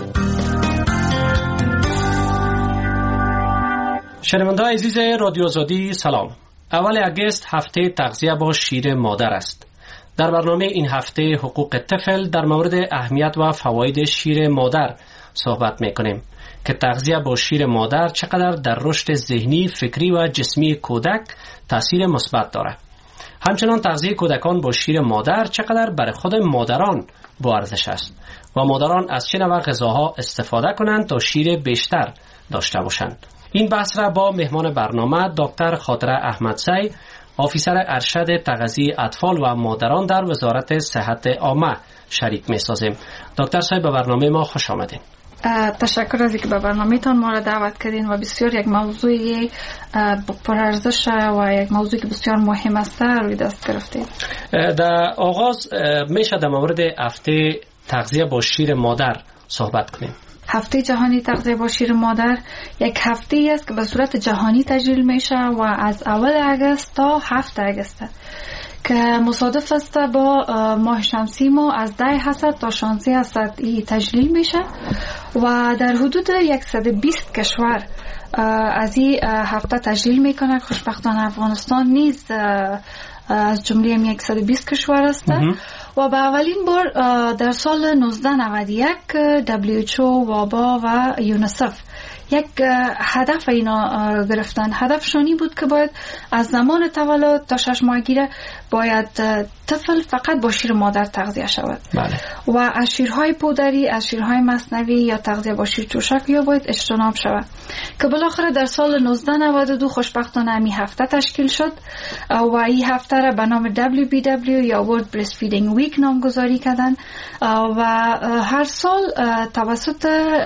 شنونده‌های عزیز رادیو آزادی سلام. اول اگست هفته تغذیه با شیر مادر است. در برنامه این هفته حقوق طفل در مورد اهمیت و فواید شیر مادر صحبت می‌کنیم که تغذیه با شیر مادر چقدر در رشد ذهنی، فکری و جسمی کودک تاثیر مثبت دارد. همچنان تغذیه کودکان با شیر مادر چقدر برای خود مادران با ارزش است و مادران از چه نوع غذاها استفاده کنند تا شیر بیشتر داشته باشند. این بحث را با مهمان برنامه دکتر خاطره احمدزی، آفیسر ارشد تغذیه اطفال و مادران در وزارت صحت عامه شریک می سازیم. دکتر صاحب به برنامه ما خوش آمدید. تشکر از اینکه به برنامه‌تان ما را دعوت کردین و بسیار یک موضوعی پرارزش و یک موضوعی که بسیار مهم است روی دست گرفتید. در آغاز میشه در مورد هفته تغذیه با شیر مادر صحبت کنیم. هفته جهانی تغذیه با شیر مادر یک هفته است که به صورت جهانی تجلیل میشه و از اول اگست تا هفت اگست که مصادف است با ماه شمسی ما از ده هست تا شانزده هست ای تجلیل میشه و در حدود صد و بیست کشور از این هفته تجلیل میکنه. خوشبختانه افغانستان نیز از جمله صد و بیست کشور است و به اولین بار در سال نوزده نود و یک دبلیو اچ او، وابا و یونیسف یک هدف اینا گرفتن. هدفشانی بود که باید از زمان تولد تا شش ماهگیره باید طفل فقط با شیر مادر تغذیه شود. بله. و از شیرهای پودری، از شیرهای مصنوی یا تغذیه با شیر چوشک یا باید اجتناب شود که بالاخره در سال نوزده نود و دو خوشبختانه این هفته تشکیل شد و این هفته را به نام دبلیو بی دبلیو یا World Breastfeeding Week نامگذاری کردن و هر سال توسط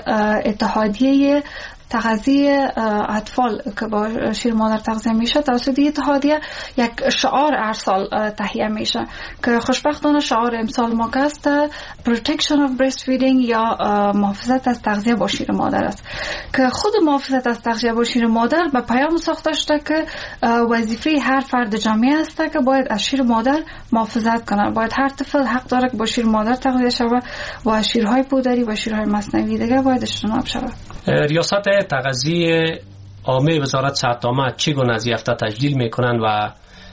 اتحادیه تغذیه اطفال که با شیر مادر تغذیه میشه توسط اتحادیه یک شعار هر سال تهیه میشه که خوشبختانه شعار امسال ما است Protection of Breastfeeding یا محافظت از تغذیه با شیر مادر است که خود محافظت از تغذیه با شیر مادر به پیام ساخته شده که وظیفه هر فرد جامعه است که باید از شیر مادر محافظت کنه. باید هر طفل حق داره که با شیر مادر تغذیه شود و شیرهای پودری و شیرهای مصنوعی دیگه باید اجتناب شود. ریاست تغذیه عامه وزارت صحت عامه چگونه از هفته تجلیل میکنن و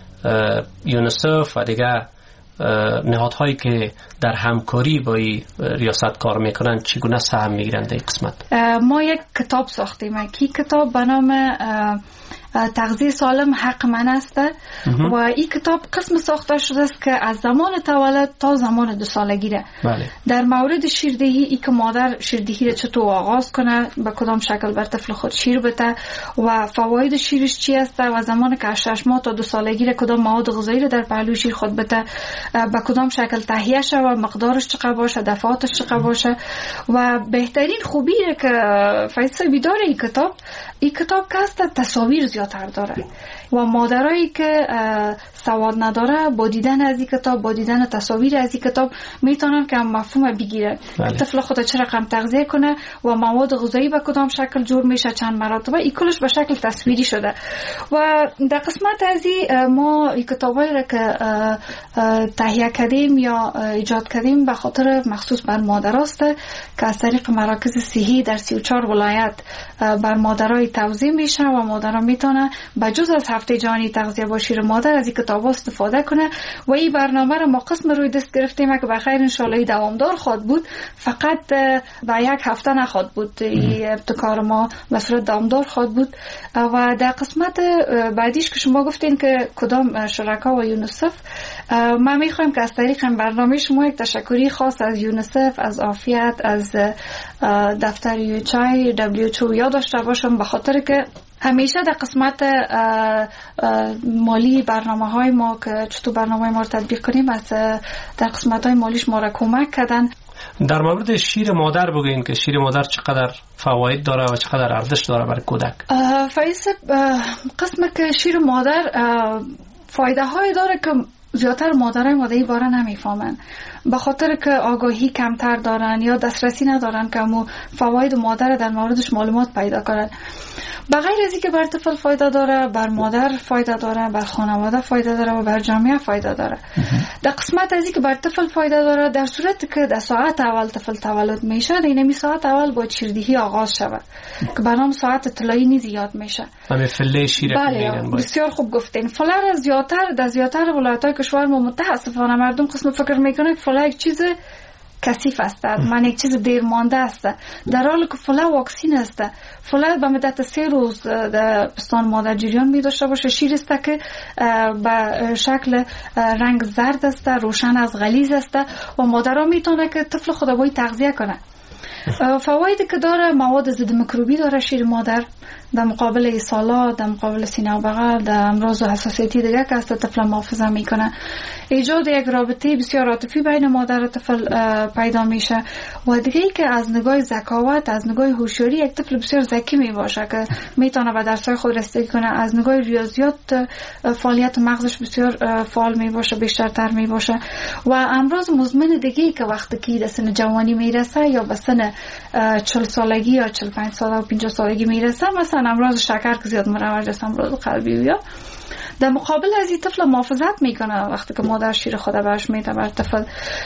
یونیسف و دیگه نهادهایی که در همکاری با این ریاست کار میکنن چگونه سهم میگیرن در این قسمت؟ ما یک کتاب ساختیم که کتاب به نام تغذیه سالم حق من است و این کتاب قسم ساخته شده است که از زمان تولد تا زمان دو سالگی را بله. در مورد شیردهی ای که مادر شیردهی را چطور آغاز کنه، به کدام شکل بر طفل خود شیر بده و فواید شیرش چی است و زمان که از شش ماه تا دو سالگی را کدام مواد غذایی را در پهلوی شیر خود بده، به کدام شکل تهیه شه و مقدارش چقدر باشه، دفعاتش چقدر باشه و بهترین خوبی که فایده داره این کتاب این کتاب که است تصاویر زیادتر داره و مادرایی که سواد نداره با دیدن از این کتاب با دیدن تصاویر از این کتاب میتونن که مفهوم بگیره بله. طفل خود چه رقم تغذیه کنه و مواد غذایی به کدام شکل جور میشه چند مراتب این کلش به شکل تصویری شده و در قسمت از این ما این کتابایی را که تهیه کردیم یا ایجاد کردیم به خاطر مخصوص بر مادراست که از طریق مراکز صحی در سی و چهار ولایت بر مادرای توزیع میشه و مادرها میتونه بجز از هفته جهانی تغذیه با شیر مادر از این کتاب استفاده کنه و این برنامه را ما قسم روی دست گرفتیم که بخیر انشالله دوامدار خواهد بود، فقط به یک هفته نخواهد بود، این ابتکار ما به صورت دوامدار خواهد بود و در قسمت بعدیش که شما گفتین که کدام شرکا و یونیسف، ما میخوایم که از طریق برنامه شما یک تشکری خاص از یونیسف، از عافیت، از دفتر یوچای دبلیو اچ او یاد داشته باشم به خاطر که همیشه در قسمت مالی برنامه های ما که چطور برنامه ما رو تطبیق کنیم از در قسمت های مالیش ما را کمک کردن. در مورد شیر مادر بگوین که شیر مادر چقدر فواید داره و چقدر ارزش داره برای کودک؟ فایز قسم که شیر مادر فایده های داره که زیادتر مادرای ما این باره نمیفهمن به خاطر که آگاهی کمتر دارن یا دسترسی ندارن که مو فواید مادر در موردش معلومات پیدا کنن. بغیر از اینکه بر طفل فایده داره، بر مادر فایده داره، بر خانواده فایده داره و بر جامعه فایده داره. در قسمت از اینکه بر طفل فایده داره، در صورتی که در ساعت اول طفل تولد میشه، در این ساعت اول با شیردهی آغاز شود که به نام ساعت طلایی نیز یاد میشه. همه فله شیر بله بسیار خوب گفتین. فله از زیادتر در زیادتر ولایت‌های کشور ما متاسفانه مردم قسم فکر میکنه که فله یک چیز کثیف است، من یک چیز دیر مانده است، در حالی که فله واکسین است. فله به مدت سه روز در پستان مادر جریان می داشته باشه. شیر است که به شکل رنگ زرد است، روشن از غلیظ است و مادرها میتونه که طفل خود باید تغذیه کنه. فوایدی که داره، مواد ضد میکروبی داره شیر مادر در مقابل ایصالات، در مقابل سینه و بغل، در امراض و حساسیتی دیگه که از طفل محافظه میکنه. ایجاد یک رابطه بسیار عاطفی بین مادر و طفل پیدا میشه. و دیگه ای که از نگاه ذکاوت، از نگاه هوشیاری، یک طفل بسیار ذکی می باشه که میتونه به درس‌های خود رسیدگی کنه. از نگاه ریاضیات فعالیت مغزش بسیار فعال می باشه، بیشترتر می باشه. و امراض مزمن دیگه ای که وقتی که به سن جوانی میرسه یا به سن چهل سالگی یا چهل و پنج سال و پنجاه سالگی میرسه، مثلا امراض شکر که زیاد مروج است، امراض قلبی یا در مقابل از این طفل محافظت میکنه وقتی که مادر شیر خود برش میده بر طفل.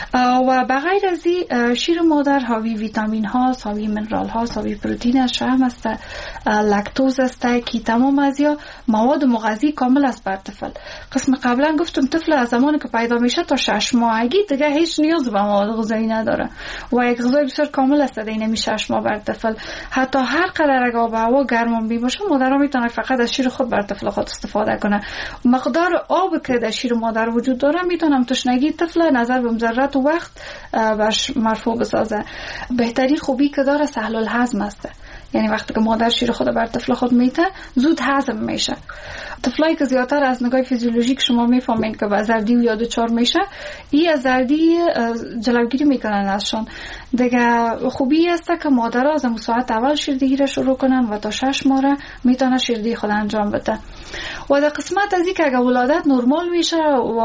و بغیر از این شیر مادر حاوی ویتامین ها، حاوی منرال ها، حاوی پروتئین است، شحم است، لاکتوز است که تمام از یا مواد مغذی کامل است بر طفل. قسم قبلا گفتم طفل از زمانی که پیدا میشه تا شش ماهگی دیگه هیچ نیاز به مواد غذایی نداره و یک غذای بسیار کامل است در این شش ماه بر طفل. حتی هر قدر اگه آب و هوا گرم بی باشه مادرها میتونه فقط از شیر خود بر طفل خود استفاده کنه. مقدار آب که در شیر مادر وجود داره میتونم تشنگی طفل نظر به مضرات و وقت برش مرفوع بسازه. بهترین خوبی که داره سهل الهضم است، یعنی وقتی که مادر شیر خود بر طفل خود میته زود هضم میشه. طفلایی که زیادتر از نگاه فیزیولوژیک شما میفهمین که با زردی و یا دچار میشه، این از زردی جلوگیری میکنن ازشون. دیگه خوبی است که مادرها از ساعت اول شیردهی را شروع کنن و تا شش ماه میتونه شیردهی خود انجام بده. و در قسمت از این که اگه ولادت نرمال میشه و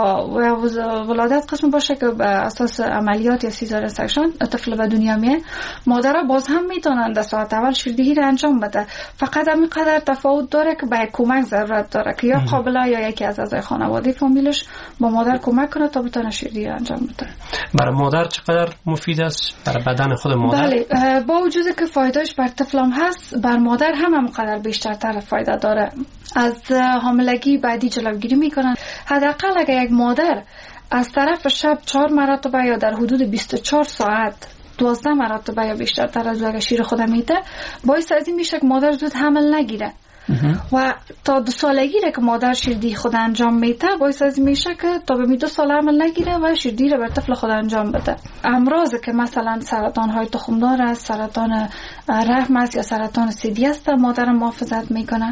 ولادت قسم باشه که به اساس عملیات یا سیزارین سکشن طفل به دنیا میاد، مادرها باز هم میتونن در ساعت اول شیردهی را انجام بده. فقط همین قدر تفاوت داره که به کمک ضرورت داره که یا قابله یا یکی از اعضای خانواده فامیلش با مادر کمک کنه تا بتونه شیردهی را انجام بده. برای مادر چقدر مفید است برای بدن خود مادر؟ بله، با وجودی که فایدهش بر طفلم هست، بر مادر هم همونقدر بیشترتر فایده داره. از حاملگی بعدی جلوگیری میکنن. حداقل اگر یک مادر از طرف شب چهار مرتبه یا در حدود بیست و چهار ساعت دوازده مرتبه یا بیشتر از اگر شیر خود میده، باعث از این میشه که مادر زود حمل نگیره. و تا دو سالگی را که مادر شیردهی خود انجام میده، باعث از این میشه که تا به دو سال حمل نگیره و شیردهی را بر طفل خود انجام بده. امراضی که مثلا سرطان های تخمدار است، سرطان رحم است یا سرطان ثدی است، مادر محافظت میکنه.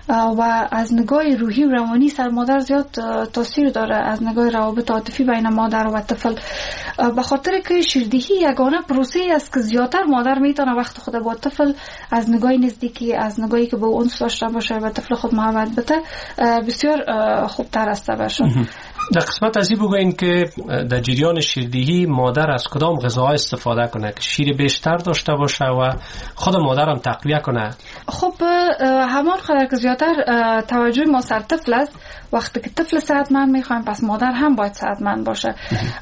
و از نگاه روحی و روانی سر مادر زیاد تاثیر داره، از نگاه روابط عاطفی بین مادر و طفل، به خاطر که شیردهی یگانه پروسه است که زیادتر مادر میتونه وقت خود با طفل از نگاه نزدیکی، از نگاهی که به اون داشته باشه و طفل خود محبت بده، بسیار خوبتر است برشون. در قسمت از این بگوین که در جریان شیردهی مادر از کدام غذاها استفاده کنه که شیر بیشتر داشته باشه و خود مادر هم تقویه کنه؟ خب همان قدر که زیادتر توجه ما سر طفل است، وقتی که طفل صحتمند میخوایم پس مادر هم باید صحتمند باشه.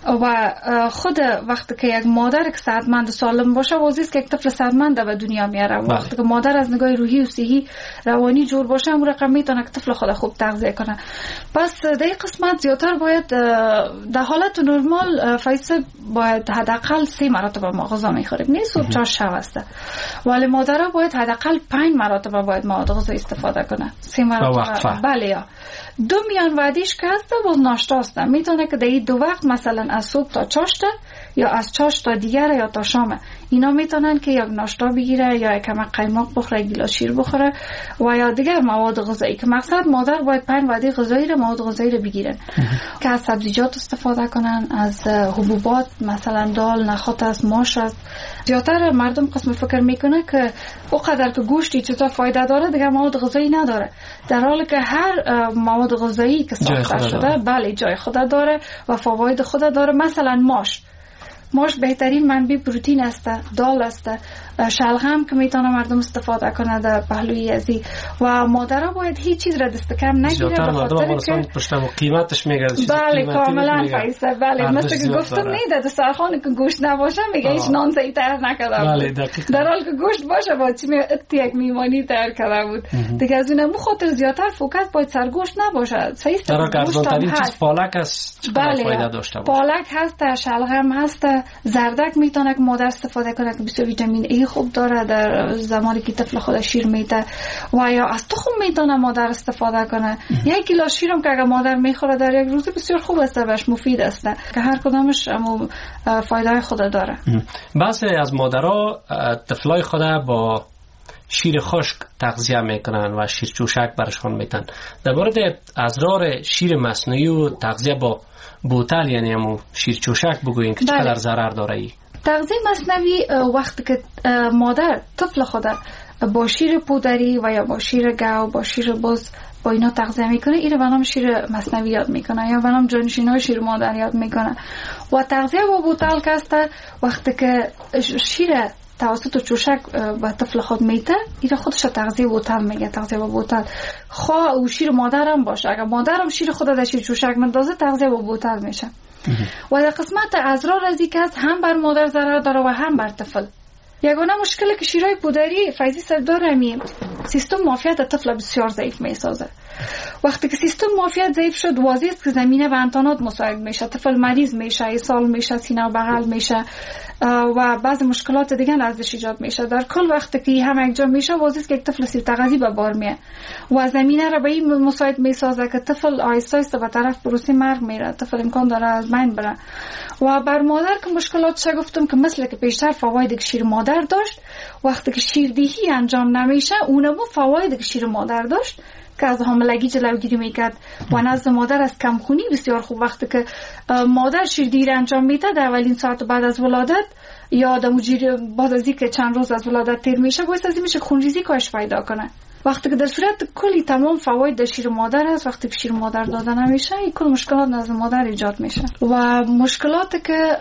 و خود وقتی که یک مادر که صحتمند سالم باشه، واضحه است که یک طفل صحتمند به دنیا میاره. وقتی که مادر از نگاه روحی و صحی روانی جور باشه، اون رقم میتونه که طفل خود خوب تغذیه کنه. پس در این قسمت زیادتر باید در حالت نرمال فایسه باید حداقل سه مرتبه ما غذا میخوریم، نه صبح چهار شب است. ولی مادرها باید حداقل پنج مرتبه باید مواد غذایی استفاده کنه. سه مرتبه بله. یا دو میان وعدیش که هست باز ناشتا است. میتونه که در این دو وقت مثلا از صبح تا چاشته یا از چاش تا دیگر یا تا شام، اینا میتونن که یک ناشتا بگیره یا یک کمک قیماق بخوره، یک گیلاس شیر بخوره و یا دیگر مواد غذایی. که مقصد مادر باید پنج وعده غذایی رو، مواد غذایی رو بگیرن که از سبزیجات استفاده کنن، از حبوبات مثلا دال، نخود است، ماش است. زیادتر مردم قسم فکر میکنه که او قدر که گوشتی چطور فایده داره دیگه مواد غذایی نداره، در حالی که هر مواد غذایی که ساخته شده بله جای خود داره و فواید خود داره. مثلا ماش ماش بهترین منبع پروتئین است، دال است، شلغم که میتونه مردم استفاده کنه در پهلوی ازی. و مادرها باید هیچ چیز را دست کم نگیره به خاطر که پشتم قیمتش میگه بله کاملا فایسته. بله مثل که گفتم نیده دسترخوان که گوشت نباشه میگه هیچ نان زایی تر نکرده بله در حال که گوشت باشه با چی یک میمانی تر کرده بود دیگه. از اونم خاطر زیادتر فوکس باید سر گوشت نباشه. صحیح است، گوشت هم هست، پالک است، بله فایده داشته باشه، پالک هست، شلغم هست، زردک میتونه که مادر استفاده کنه که بسیار ویتامین ای خوب داره در زمانی که طفل خود شیر میده. و یا از تخم میتونه مادر استفاده کنه. یک گیلاس شیرم که اگر مادر میخوره در یک روز بسیار خوب است، بهش مفید است که هر کدامش هم فایده خود داره. بعضی از مادرها طفلای خود با شیر خشک تغذیه میکنن و شیر چوشک برشان میتن. در مورد اضرار شیر مصنوعی و تغذیه با بوتل یعنی همون شیر چوشک بگوین که چقدر ضرر داره ای؟ تغذیه مصنوعی وقتی که مادر طفل خود با شیر پودری و یا با شیر گاو با شیر بز با اینا تغذیه میکنه، این رو به نام شیر مصنوعی یاد میکنه یا به نام جانشینای شیر مادر یاد میکنه. و تغذیه با بوتل که وقتی که شیر توسط چوشک به طفل خود میته، این خودش تغذیه بوتل میگه، تغذیه با بوتل. خواه او شیر مادر هم باشه، اگر مادر هم شیر خود در شیر چوشک مندازه تغذیه با بوتل میشه. و در قسمت اضرار از این که هم بر مادر ضرر داره و هم بر طفل. یگانه مشکلی که شیرای پودری فیضی سر داره می سیستم معافیت طفل بسیار ضعیف میسازه. وقتی که سیستم معافیت ضعیف شد، واضحه است که زمینه و امتحانات مساعد میشه، طفل مریض میشه، اسهال میشه، سینه و بغل میشه و بعض مشکلات دیگه ازش ایجاد میشه. در کل وقتی که هم یک جا میشه، واضحه است که یک طفل سیرتغذی به بار میه و زمینه را به این مساعد میسازه که طفل آهسته آهسته به طرف پروسه مرگ میره، طفل امکان داره از بین بره. و بر مادر که مشکلات چه گفتم که مثل که پیشتر فواید که شیر مادر داشت، وقتی که شیردهی انجام نمیشه اونمو فواید که شیر مادر داشت که از حاملگی جلوگیری میکرد و نزد مادر از کمخونی بسیار خوب. وقتی که مادر شیردهی را انجام میده در اولین ساعت بعد از ولادت یا در مجیر بعد از اینکه چند روز از ولادت تیر میشه، باعث از این میشه خونریزی کاهش پیدا کنه. وقتی که در صورت کلی تمام فواید در شیر مادر هست، وقتی که شیر مادر داده نمیشه این کل مشکلات نزد مادر ایجاد میشه. و مشکلاتی که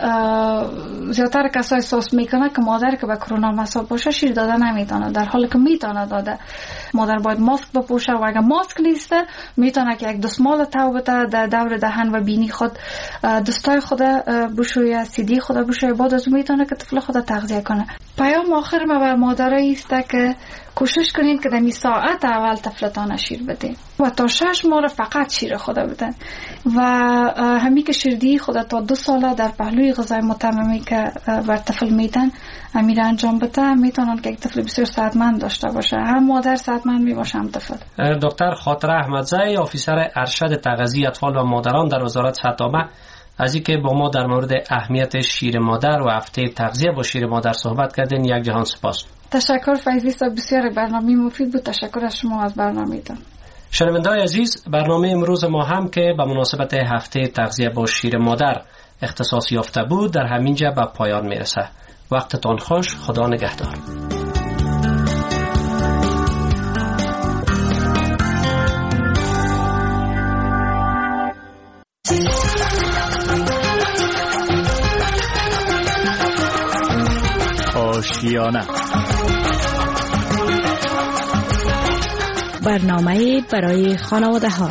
زیادتر کسا احساس میکنه که مادر که به کرونا مصاب باشه شیر داده نمیتونه، در حالی که میتونه داده. مادر باید ماسک بپوشه و اگر ماسک نیست میتونه که یک دستمال تو بده در دور دهن و بینی خود، دستای خود بشویه، سیدی خود بشویه، بعد از اون میتونه که طفل خود تغذیه کنه. پیام آخر ما بر مادرای است که کوشش کنین که در این ساعت اول طفلتان شیر بدین و تا شش ماه فقط شیر خود بدن و همین که شیردهی خود تا دو ساله در پهلوی غذای متممی که بر طفل میدن امیر انجام بده، میتونن که یک طفل بسیار صحتمند داشته باشه، هم مادر صحتمند می باشه هم طفل. دکتر خاطره احمدزی، آفیسر ارشد تغذیه اطفال و مادران در وزارت صحت از اینکه با ما در مورد اهمیت شیر مادر و هفته تغذیه با شیر مادر صحبت کردین، یک جهان سپاس. تشکر فیضی صاحب، بسیار برنامه مفید بود. تشکر از شما از برنامه‌تان. شنونده‌های عزیز، برنامه امروز ما هم که به مناسبت هفته تغذیه با شیر مادر اختصاص یافته بود در همینجا به پایان میرسه. وقتتان خوش، خدا نگهدار. آشیانه، برنامه برای خانواده ها.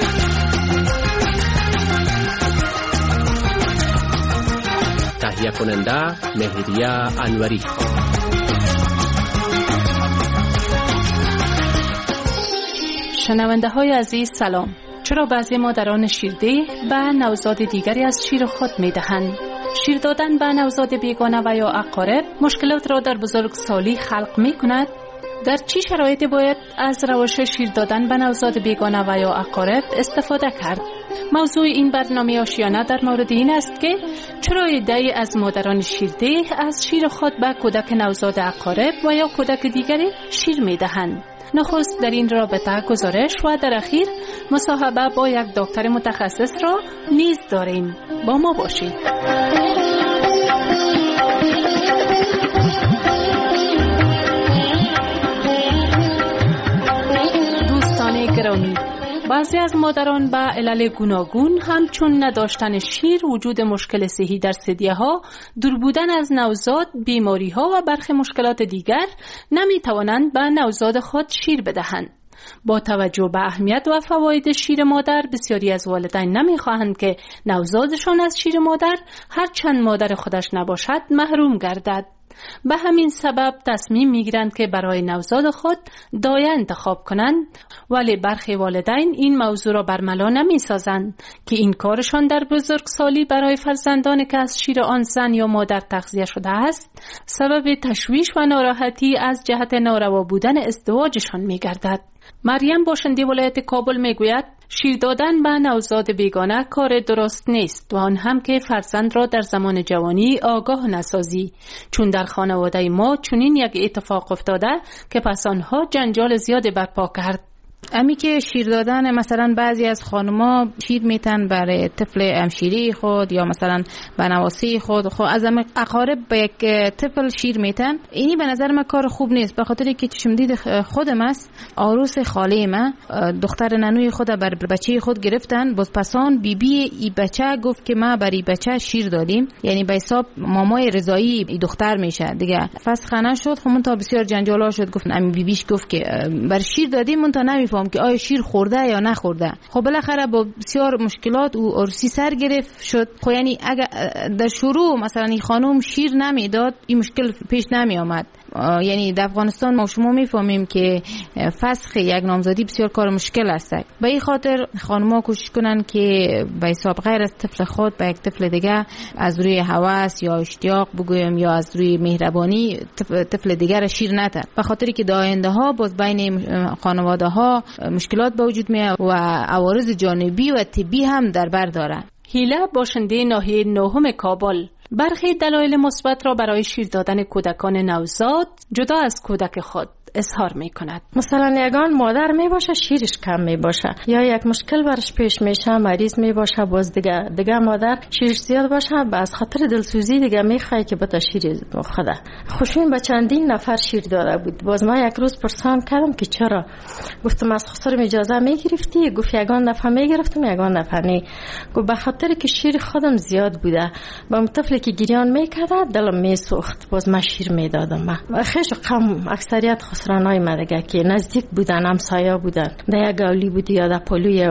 تهیه کننده مهریه انوری. شنونده های عزیز سلام. چرا بعضی مادران شیرده به نوزاد دیگری از شیر خود می دهند؟ شیر دادن به نوزاد بیگانه و یا اقارب مشکلات را در بزرگسالی خلق می کند؟ در چه شرایطی باید از روش شیر دادن به نوزاد بیگانه و یا اقارب استفاده کرد؟ موضوع این برنامه آشیانه در مورد این است که چرا عده‌ای از مادران شیرده از شیر خود به کودک نوزاد اقارب و یا کودک دیگری شیر می دهند. نخست در این رابطه گزارش و در اخیر مصاحبه با یک دکتر متخصص را نیز داریم. با ما باشید. دوستان گرامی، بعضی از مادران به علل گوناگون همچون نداشتن شیر، وجود مشکل صحی در ثدیه ها، دور بودن از نوزاد، بیماری ها و برخی مشکلات دیگر نمی توانند به نوزاد خود شیر بدهند. با توجه به اهمیت و فواید شیر مادر، بسیاری از والدین نمی خواهند که نوزادشان از شیر مادر هر چند مادر خودش نباشد محروم گردد. به همین سبب تصمیم میگیرند که برای نوزاد خود دایه انتخاب کنند، ولی برخی والدین این موضوع را برملا نمی سازند که این کارشان در بزرگسالی برای فرزندانی که از شیر آن زن یا مادر تغذیه شده است سبب تشویش و ناراحتی از جهت ناروا بودن ازدواجشان می گردد. مریم باشنده ولایت کابل می گوید شیر دادن به نوزاد بیگانه کار درست نیست و آن هم که فرزند را در زمان جوانی آگاه نسازی، چون در خانواده ما چنین یک اتفاق افتاده که پس آنها جنجال زیاد برپا کرد. امی که شیر دادن، مثلا بعضی از خانما شیر میتن برای طفل همشیری خود یا مثلا بنواسی خود خود از ام اقارب به یک طفل شیر میتن. اینی به نظر من کار خوب نیست، به خاطر که چشم دید خودم است، عروس خاله ما دختر ننوی خود بر بچه خود گرفتن، باز پسان بی بی ای بچه گفت که ما برای بچه شیر دادیم، یعنی به حساب مامای رضایی ای دختر میشه دیگه. فسخ نشد، خب من تا بسیار جنجالا شد، گفت امی بی بیش گفت که بر شیر دادیم، من تا نمیفهم که آیا شیر خورده یا نخورده. خب بالاخره با بسیار مشکلات و عروسی سر گرفت شد. خب یعنی اگر در شروع مثلا این خانم شیر نمیداد این مشکل پیش نمی آمد. یعنی در افغانستان ما شما میفهمیم که فسخ یک نامزادی بسیار کار مشکل است. به این خاطر خانم‌ها کوشش کنن که به حساب غیر از طفل خود به یک طفل دیگه از روی هوس یا اشتیاق بگویم یا از روی مهربانی طفل دیگر را شیر ندن، به خاطری که در آینده ها باز بین خانواده ها مشکلات به وجود میاد و عوارض جانبی و طبی هم در بر دارن. هیله باشنده ناحیه نهم کابل برخی دلایل مثبت را برای شیر دادن کودکان نوزاد جدا از کودک خود اظهار می کند. مثلا یگان مادر می باشه شیرش کم می باشه یا یک مشکل برش پیش میشه، مریض می باشه، باز دیگه دیگه مادر شیرش زیاد باشه، باز خاطر دلسوزی دیگه میخواد که بتا شیر خدا. خوشین با چندین نفر شیر داده بود. باز ما یک روز پرسان کردم که چرا، گفتم از خسرم اجازه میگرفتی؟ گفت یگان دفعه میگرفتم یگان دفعه نی. گفت به خاطر که شیر خودم زیاد بوده، با طفلی که گریان میکرد دلم میسوخت، باز ما شیر میدادم. ما خیش قم اکثریت خسرانای ما دیگه که نزدیک بودن، همسایه بودن، در یک گاولی بود یا در پلوی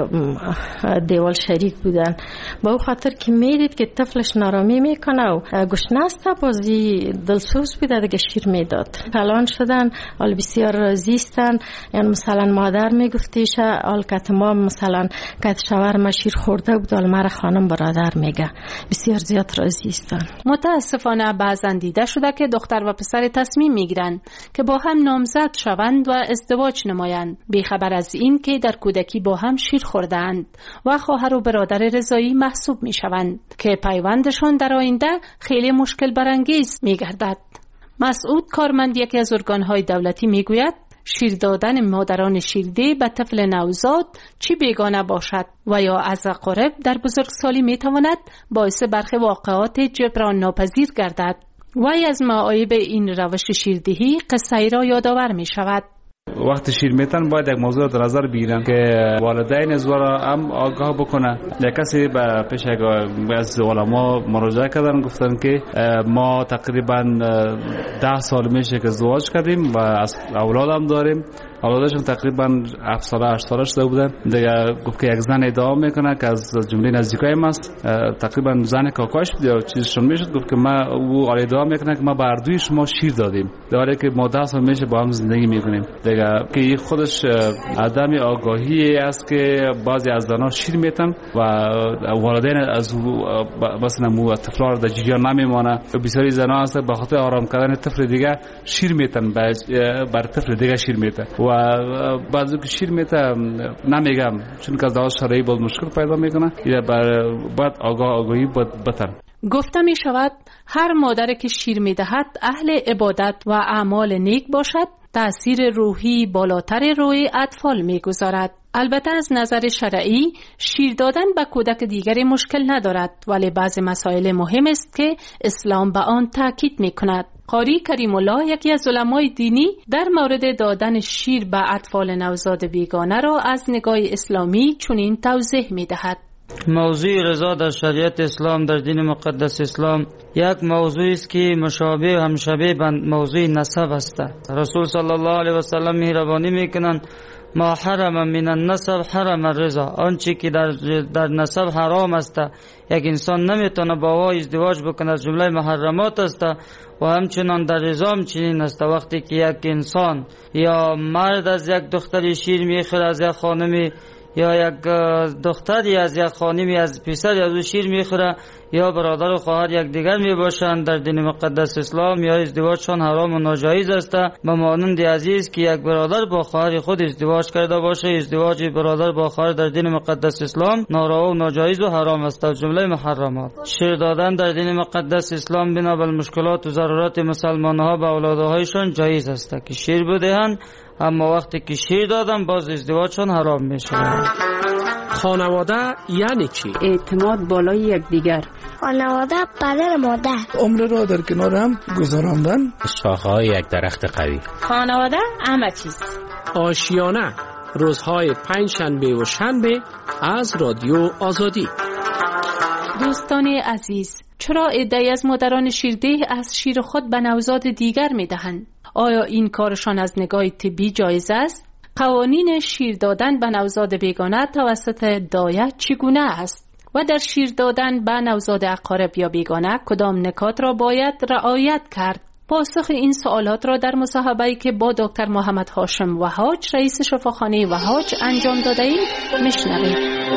دیوال شریک بودن، با او خاطر که میدید که طفلش نارامی میکنه و گشنه است، بازی دلسوز بوده دیگه شیر میداد. پلان شدن، حال بسیار راضی استن. یعنی مثلا مادر میگفتیش حال که ما مثلا که شوهر ما شیر خورده بود، حال مرا خانم برادر میگه، بسیار زیاد راضی استن. متاسفانه بعضن دیده شده که دختر و پسر تصمیم میگیرند که با هم نامزد شوند و ازدواج نمایند، بیخبر از این که در کودکی با هم شیر خوردند و خواهر و برادر رضایی محسوب میشوند که پیوندشان در آینده خیلی مشکل برانگیز میگردد. مسعود کارمند یکی از ارگانهای دولتی میگوید شیر دادن مادران شیرده به طفل نوزاد چی بیگانه باشد و یا از اقارب در بزرگسالی میتواند باعث برخی واقعات جبران ناپذیر گردد. وی از معایب این روش شیردهی قصه‌ای را یادآور می شود. وقتی شیر میتن باید یک موضوع در نظر بگیرن که والدین از ورا هم آگاه بکنه. یک کسی به پیش از علما مراجعه کردن، گفتن که ما تقریبا ده سال میشه که ازدواج کردیم و از اولاد هم داریم، اولادشون تقریبا هفت ساله هشت ساله شده بودن. دیگه گفت که یک زن ادعا میکنه که از جمله نزدیکایم است، تقریبا زن کاکاش بود یا چیزشون میشد، گفت که ما او ادعا میکنه که ما به اردوی شما شیر دادیم، در حالی که ما ده سال میشه با هم زندگی میکنیم. دیگه که خودش عدم آگاهی است که بعضی از زنها شیر میتن و والدین از مثلا مو طفلا در جریان نمیمانه. بسیاری زنها هست به خاطر آرام کردن طفل دیگه شیر میتن، بر طفل دیگه شیر میتن و بعضی که شیر میتن نمیگم چون که از لحاظ شرعی بود مشکل پیدا میکنه. یا بعد آگاه آگاهی بود بتن. گفته می شود هر مادر که شیر می دهد اهل عبادت و اعمال نیک باشد تأثیر روحی بالاتر روی اطفال می گذارد. البته از نظر شرعی شیر دادن به کودک دیگری مشکل ندارد، ولی بعض مسائل مهم است که اسلام به آن تاکید می کند. قاری کریم الله یکی از علمای دینی در مورد دادن شیر به اطفال نوزاد بیگانه را از نگاه اسلامی چنین توضیح می دهد. موضوع رضا در شریعت اسلام، در دین مقدس اسلام یک موضوعی است که مشابه و همشبیه به موضوع نسب است. رسول صلی الله علیه و سلم مهربانی میکنند ما حرم من النسب حرم الرضا، آنچه که در در نسب حرام است یک انسان نمیتونه با او ازدواج بکنه از جمله محرمات است و همچنان در رضا چنین است. وقتی که یک انسان یا مرد از یک دختری شیر میخره از یک خانمی یا یک دختری از یک خانمی از پسر از او شیر میخوره یا برادر و خواهر یک دیگر می باشند در دین مقدس اسلام، یا ازدواجشان حرام و ناجایز است. به مانند عزیز که یک برادر با خواهر خود ازدواج کرده باشه، ازدواج برادر با خواهر در دین مقدس اسلام ناروا و ناجایز و حرام است از جمله محرمات. شیر دادن در دین مقدس اسلام بنا بر مشکلات و ضرورت مسلمان‌ها به اولادهایشان جایز است که شیر بدهند، اما وقتی که شیر دادن باز ازدواجشان حرام میشه. خانواده یعنی چی؟ اعتماد بالای یکدیگر. خانواده پدر مادر. عمر را در کنار هم گذراندن. شاخه‌های یک درخت قوی. خانواده همه چیز. آشیانه روزهای پنج شنبه و شنبه از رادیو آزادی. دوستان عزیز، چرا عده‌ای از مادران شیرده از شیر خود به نوزاد دیگر میدهند؟ آیا این کارشان از نگاه طبی جایز است؟ قوانین شیر دادن به نوزاد بیگانه توسط دایه چگونه است؟ و در شیر دادن به نوزاد اقارب یا بیگانه کدام نکات را باید رعایت کرد؟ پاسخ این سوالات را در مصاحبه‌ای که با دکتر محمد هاشم وهاج رئیس شفاخانه وهاج انجام داده اید میشنوید.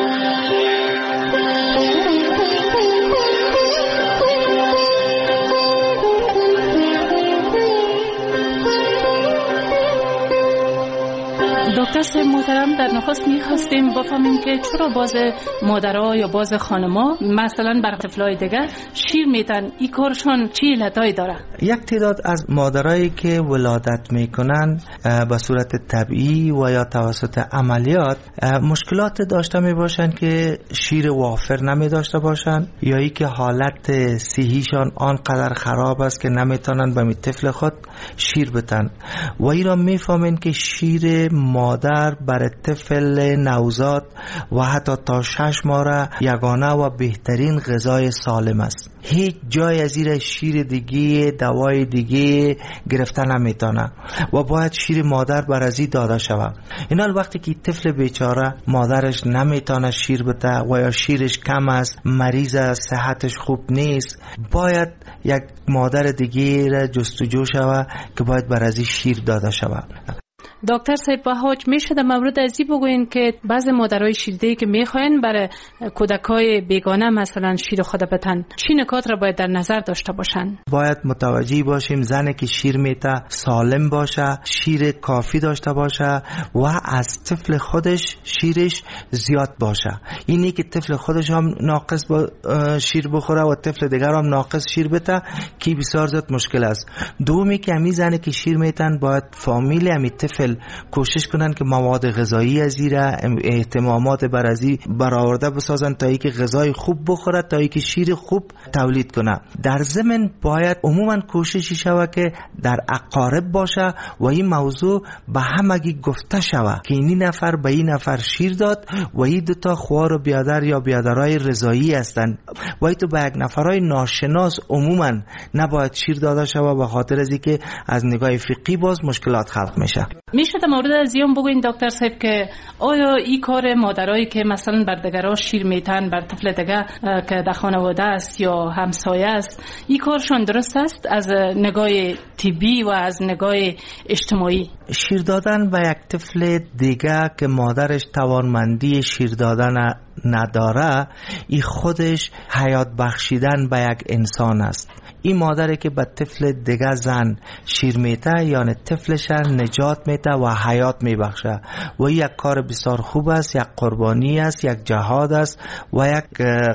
دکتر صاحب محترم، در نخست می‌خواستیم بفهمیم که چرا باز مادرها یا باز خانم‌ها مثلا بر طفلای دیگر شیر میتن، این کارشان چی علتایی داره؟ یک تعداد از مادرایی که ولادت میکنن به صورت طبیعی و یا توسط عملیات مشکلات داشته میباشن که شیر وافر نمی داشته باشن، یا ای که حالت صحیشان آنقدر خراب است که نمیتونن به طفل خود شیر بدن و ای را میفهمن که شیر مادر برای طفل نوزاد و حتی تا شش ماه یگانه و بهترین غذای سالم است. هیچ جای از این شیر دیگه دوای دیگه گرفته نمیتونه و باید شیر مادر برازی داده شود. اینال وقتی که طفل بیچاره مادرش نمیتونه شیر بده و یا شیرش کم است، مریض است، صحتش خوب نیست، باید یک مادر دیگه را جستجو شود که باید برازی شیر داده شود. دکتر صاحب وهاج، میشه در مورد ازی بگوین که بعض مادرای شیرده‌ای که میخواین برای کودکای بیگانه مثلا شیر خود بدن، چی نکات را باید در نظر داشته باشن؟ باید متوجه باشیم زنی که شیر میته سالم باشه، شیر کافی داشته باشه و از طفل خودش شیرش زیاد باشه. اینی که طفل خودش هم ناقص با شیر بخوره و طفل دیگر هم ناقص شیر بده که بسیار زیاد مشکل است. دومی که همین زنی که شیر میتن باید فامیل همین طفل کوشش کنن که مواد غذایی از ایره اهتمامات بر ازی برآورده بسازن تا ای که غذای خوب بخوره، تا ای که شیر خوب تولید کنه. در ضمن باید عموما کوششی شوه که در اقارب باشه و این موضوع به همگی گفته شوه که این نفر به این نفر شیر داد و این دوتا خوار و بیادر یا بیادرای رضایی هستن و این تو به یک نفرای ناشناس عموما نباید شیر داده شوه به خاطر از اینکه از نگاه فقهی باز مشکلات خلق میشه. میشه در مورد از این بگوین دکتر صاحب که آیا این کار مادرایی که مثلا بر دیگرها شیر میتن بر طفل دیگه که در خانواده است یا همسایه است، این کارشان درست است از نگاه طبی و از نگاه اجتماعی؟ شیر دادن به یک طفل دیگه که مادرش توانمندی شیر دادن نداره، این خودش حیات بخشیدن به یک انسان است. این مادری که به طفل دیگه زن شیر میته یعنی طفلش نجات میته و حیات میبخشه و یک کار بسیار خوب است، یک قربانی است، یک جهاد است و یک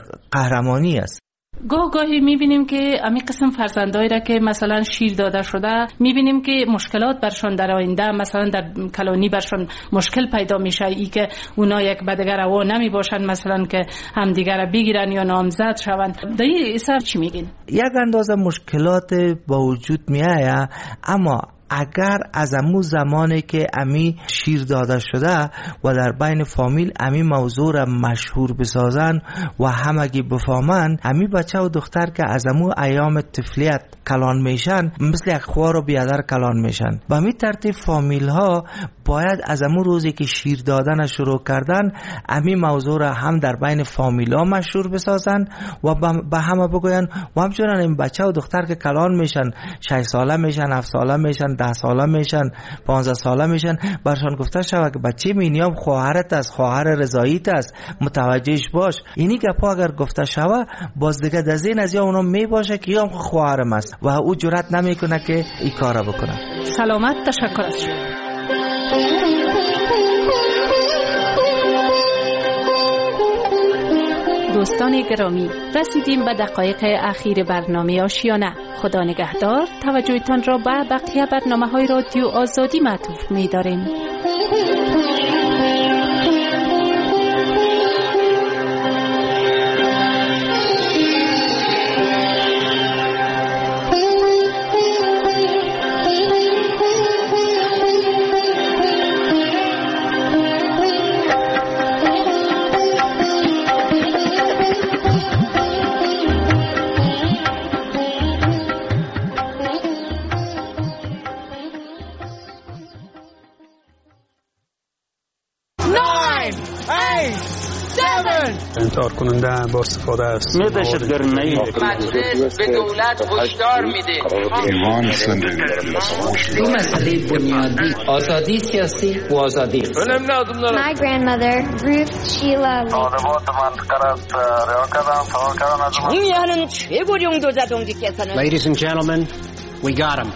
قهرمانی است. گاه گاهی میبینیم که امی قسم فرزندایی را که مثلا شیر داده شده میبینیم که مشکلات برشان در آینده مثلا در کلانی برشان مشکل پیدا میشه، ای که اونا یک به دیگر روا نمی باشن مثلا که هم دیگر را بگیرن یا نامزد شوند. در این حساب چی میگین؟ یک اندازه مشکلات با وجود میایه، اما اگر از امو زمانی که امی شیر داده شده و در بین فامیل امی موضوع را مشهور بسازن و همگی بفهمن، امی بچه و دختر که از امو ایام طفلیت کلان میشن مثل یک خوار و بیادر کلان میشن. به می ترتیب فامیل ها باید از امو روزی که شیر دادن شروع کردن امی موضوع را هم در بین فامیل ها مشهور بسازن و به همه بگوین و همچنان این بچه و دختر که کلان میشن، شش ساله میشن، هفت ساله میشن، ده ساله میشن، پانزده ساله میشن، برشان گفته شود که بچه مینیام خواهرت است، خواهر رضاییت است، متوجهش باش. اینی گپا اگر گفته شود باز دیگه در ذهن از یا اونم می باشه که یا خواهرم است و او جرئت نمیکنه که این کارا بکنه. سلامت، تشکر از شما. دوستان گرامی، رسیدیم به دقایق اخیر برنامه آشیانه. خدا نگهدار. توجهتان را به بقیه برنامه‌های رادیو آزادی معطوف می‌داریم. انتحار کننده با استفاده است. نه دهشتگرد نه. مجلس به دولت هشدار میده. ایمان زندگی. دو مسئله بنیادی، آزادی سیاسی و آزادی. My grandmother, Ruth Sheila Lee. 정의하는 최고領導者동지께서는. Ladies and gentlemen, we got him.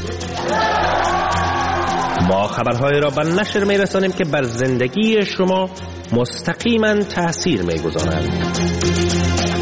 ما خبرهای را به نشر می‌رسانیم که بر زندگی شما مستقیما تأثیر می‌گذارند.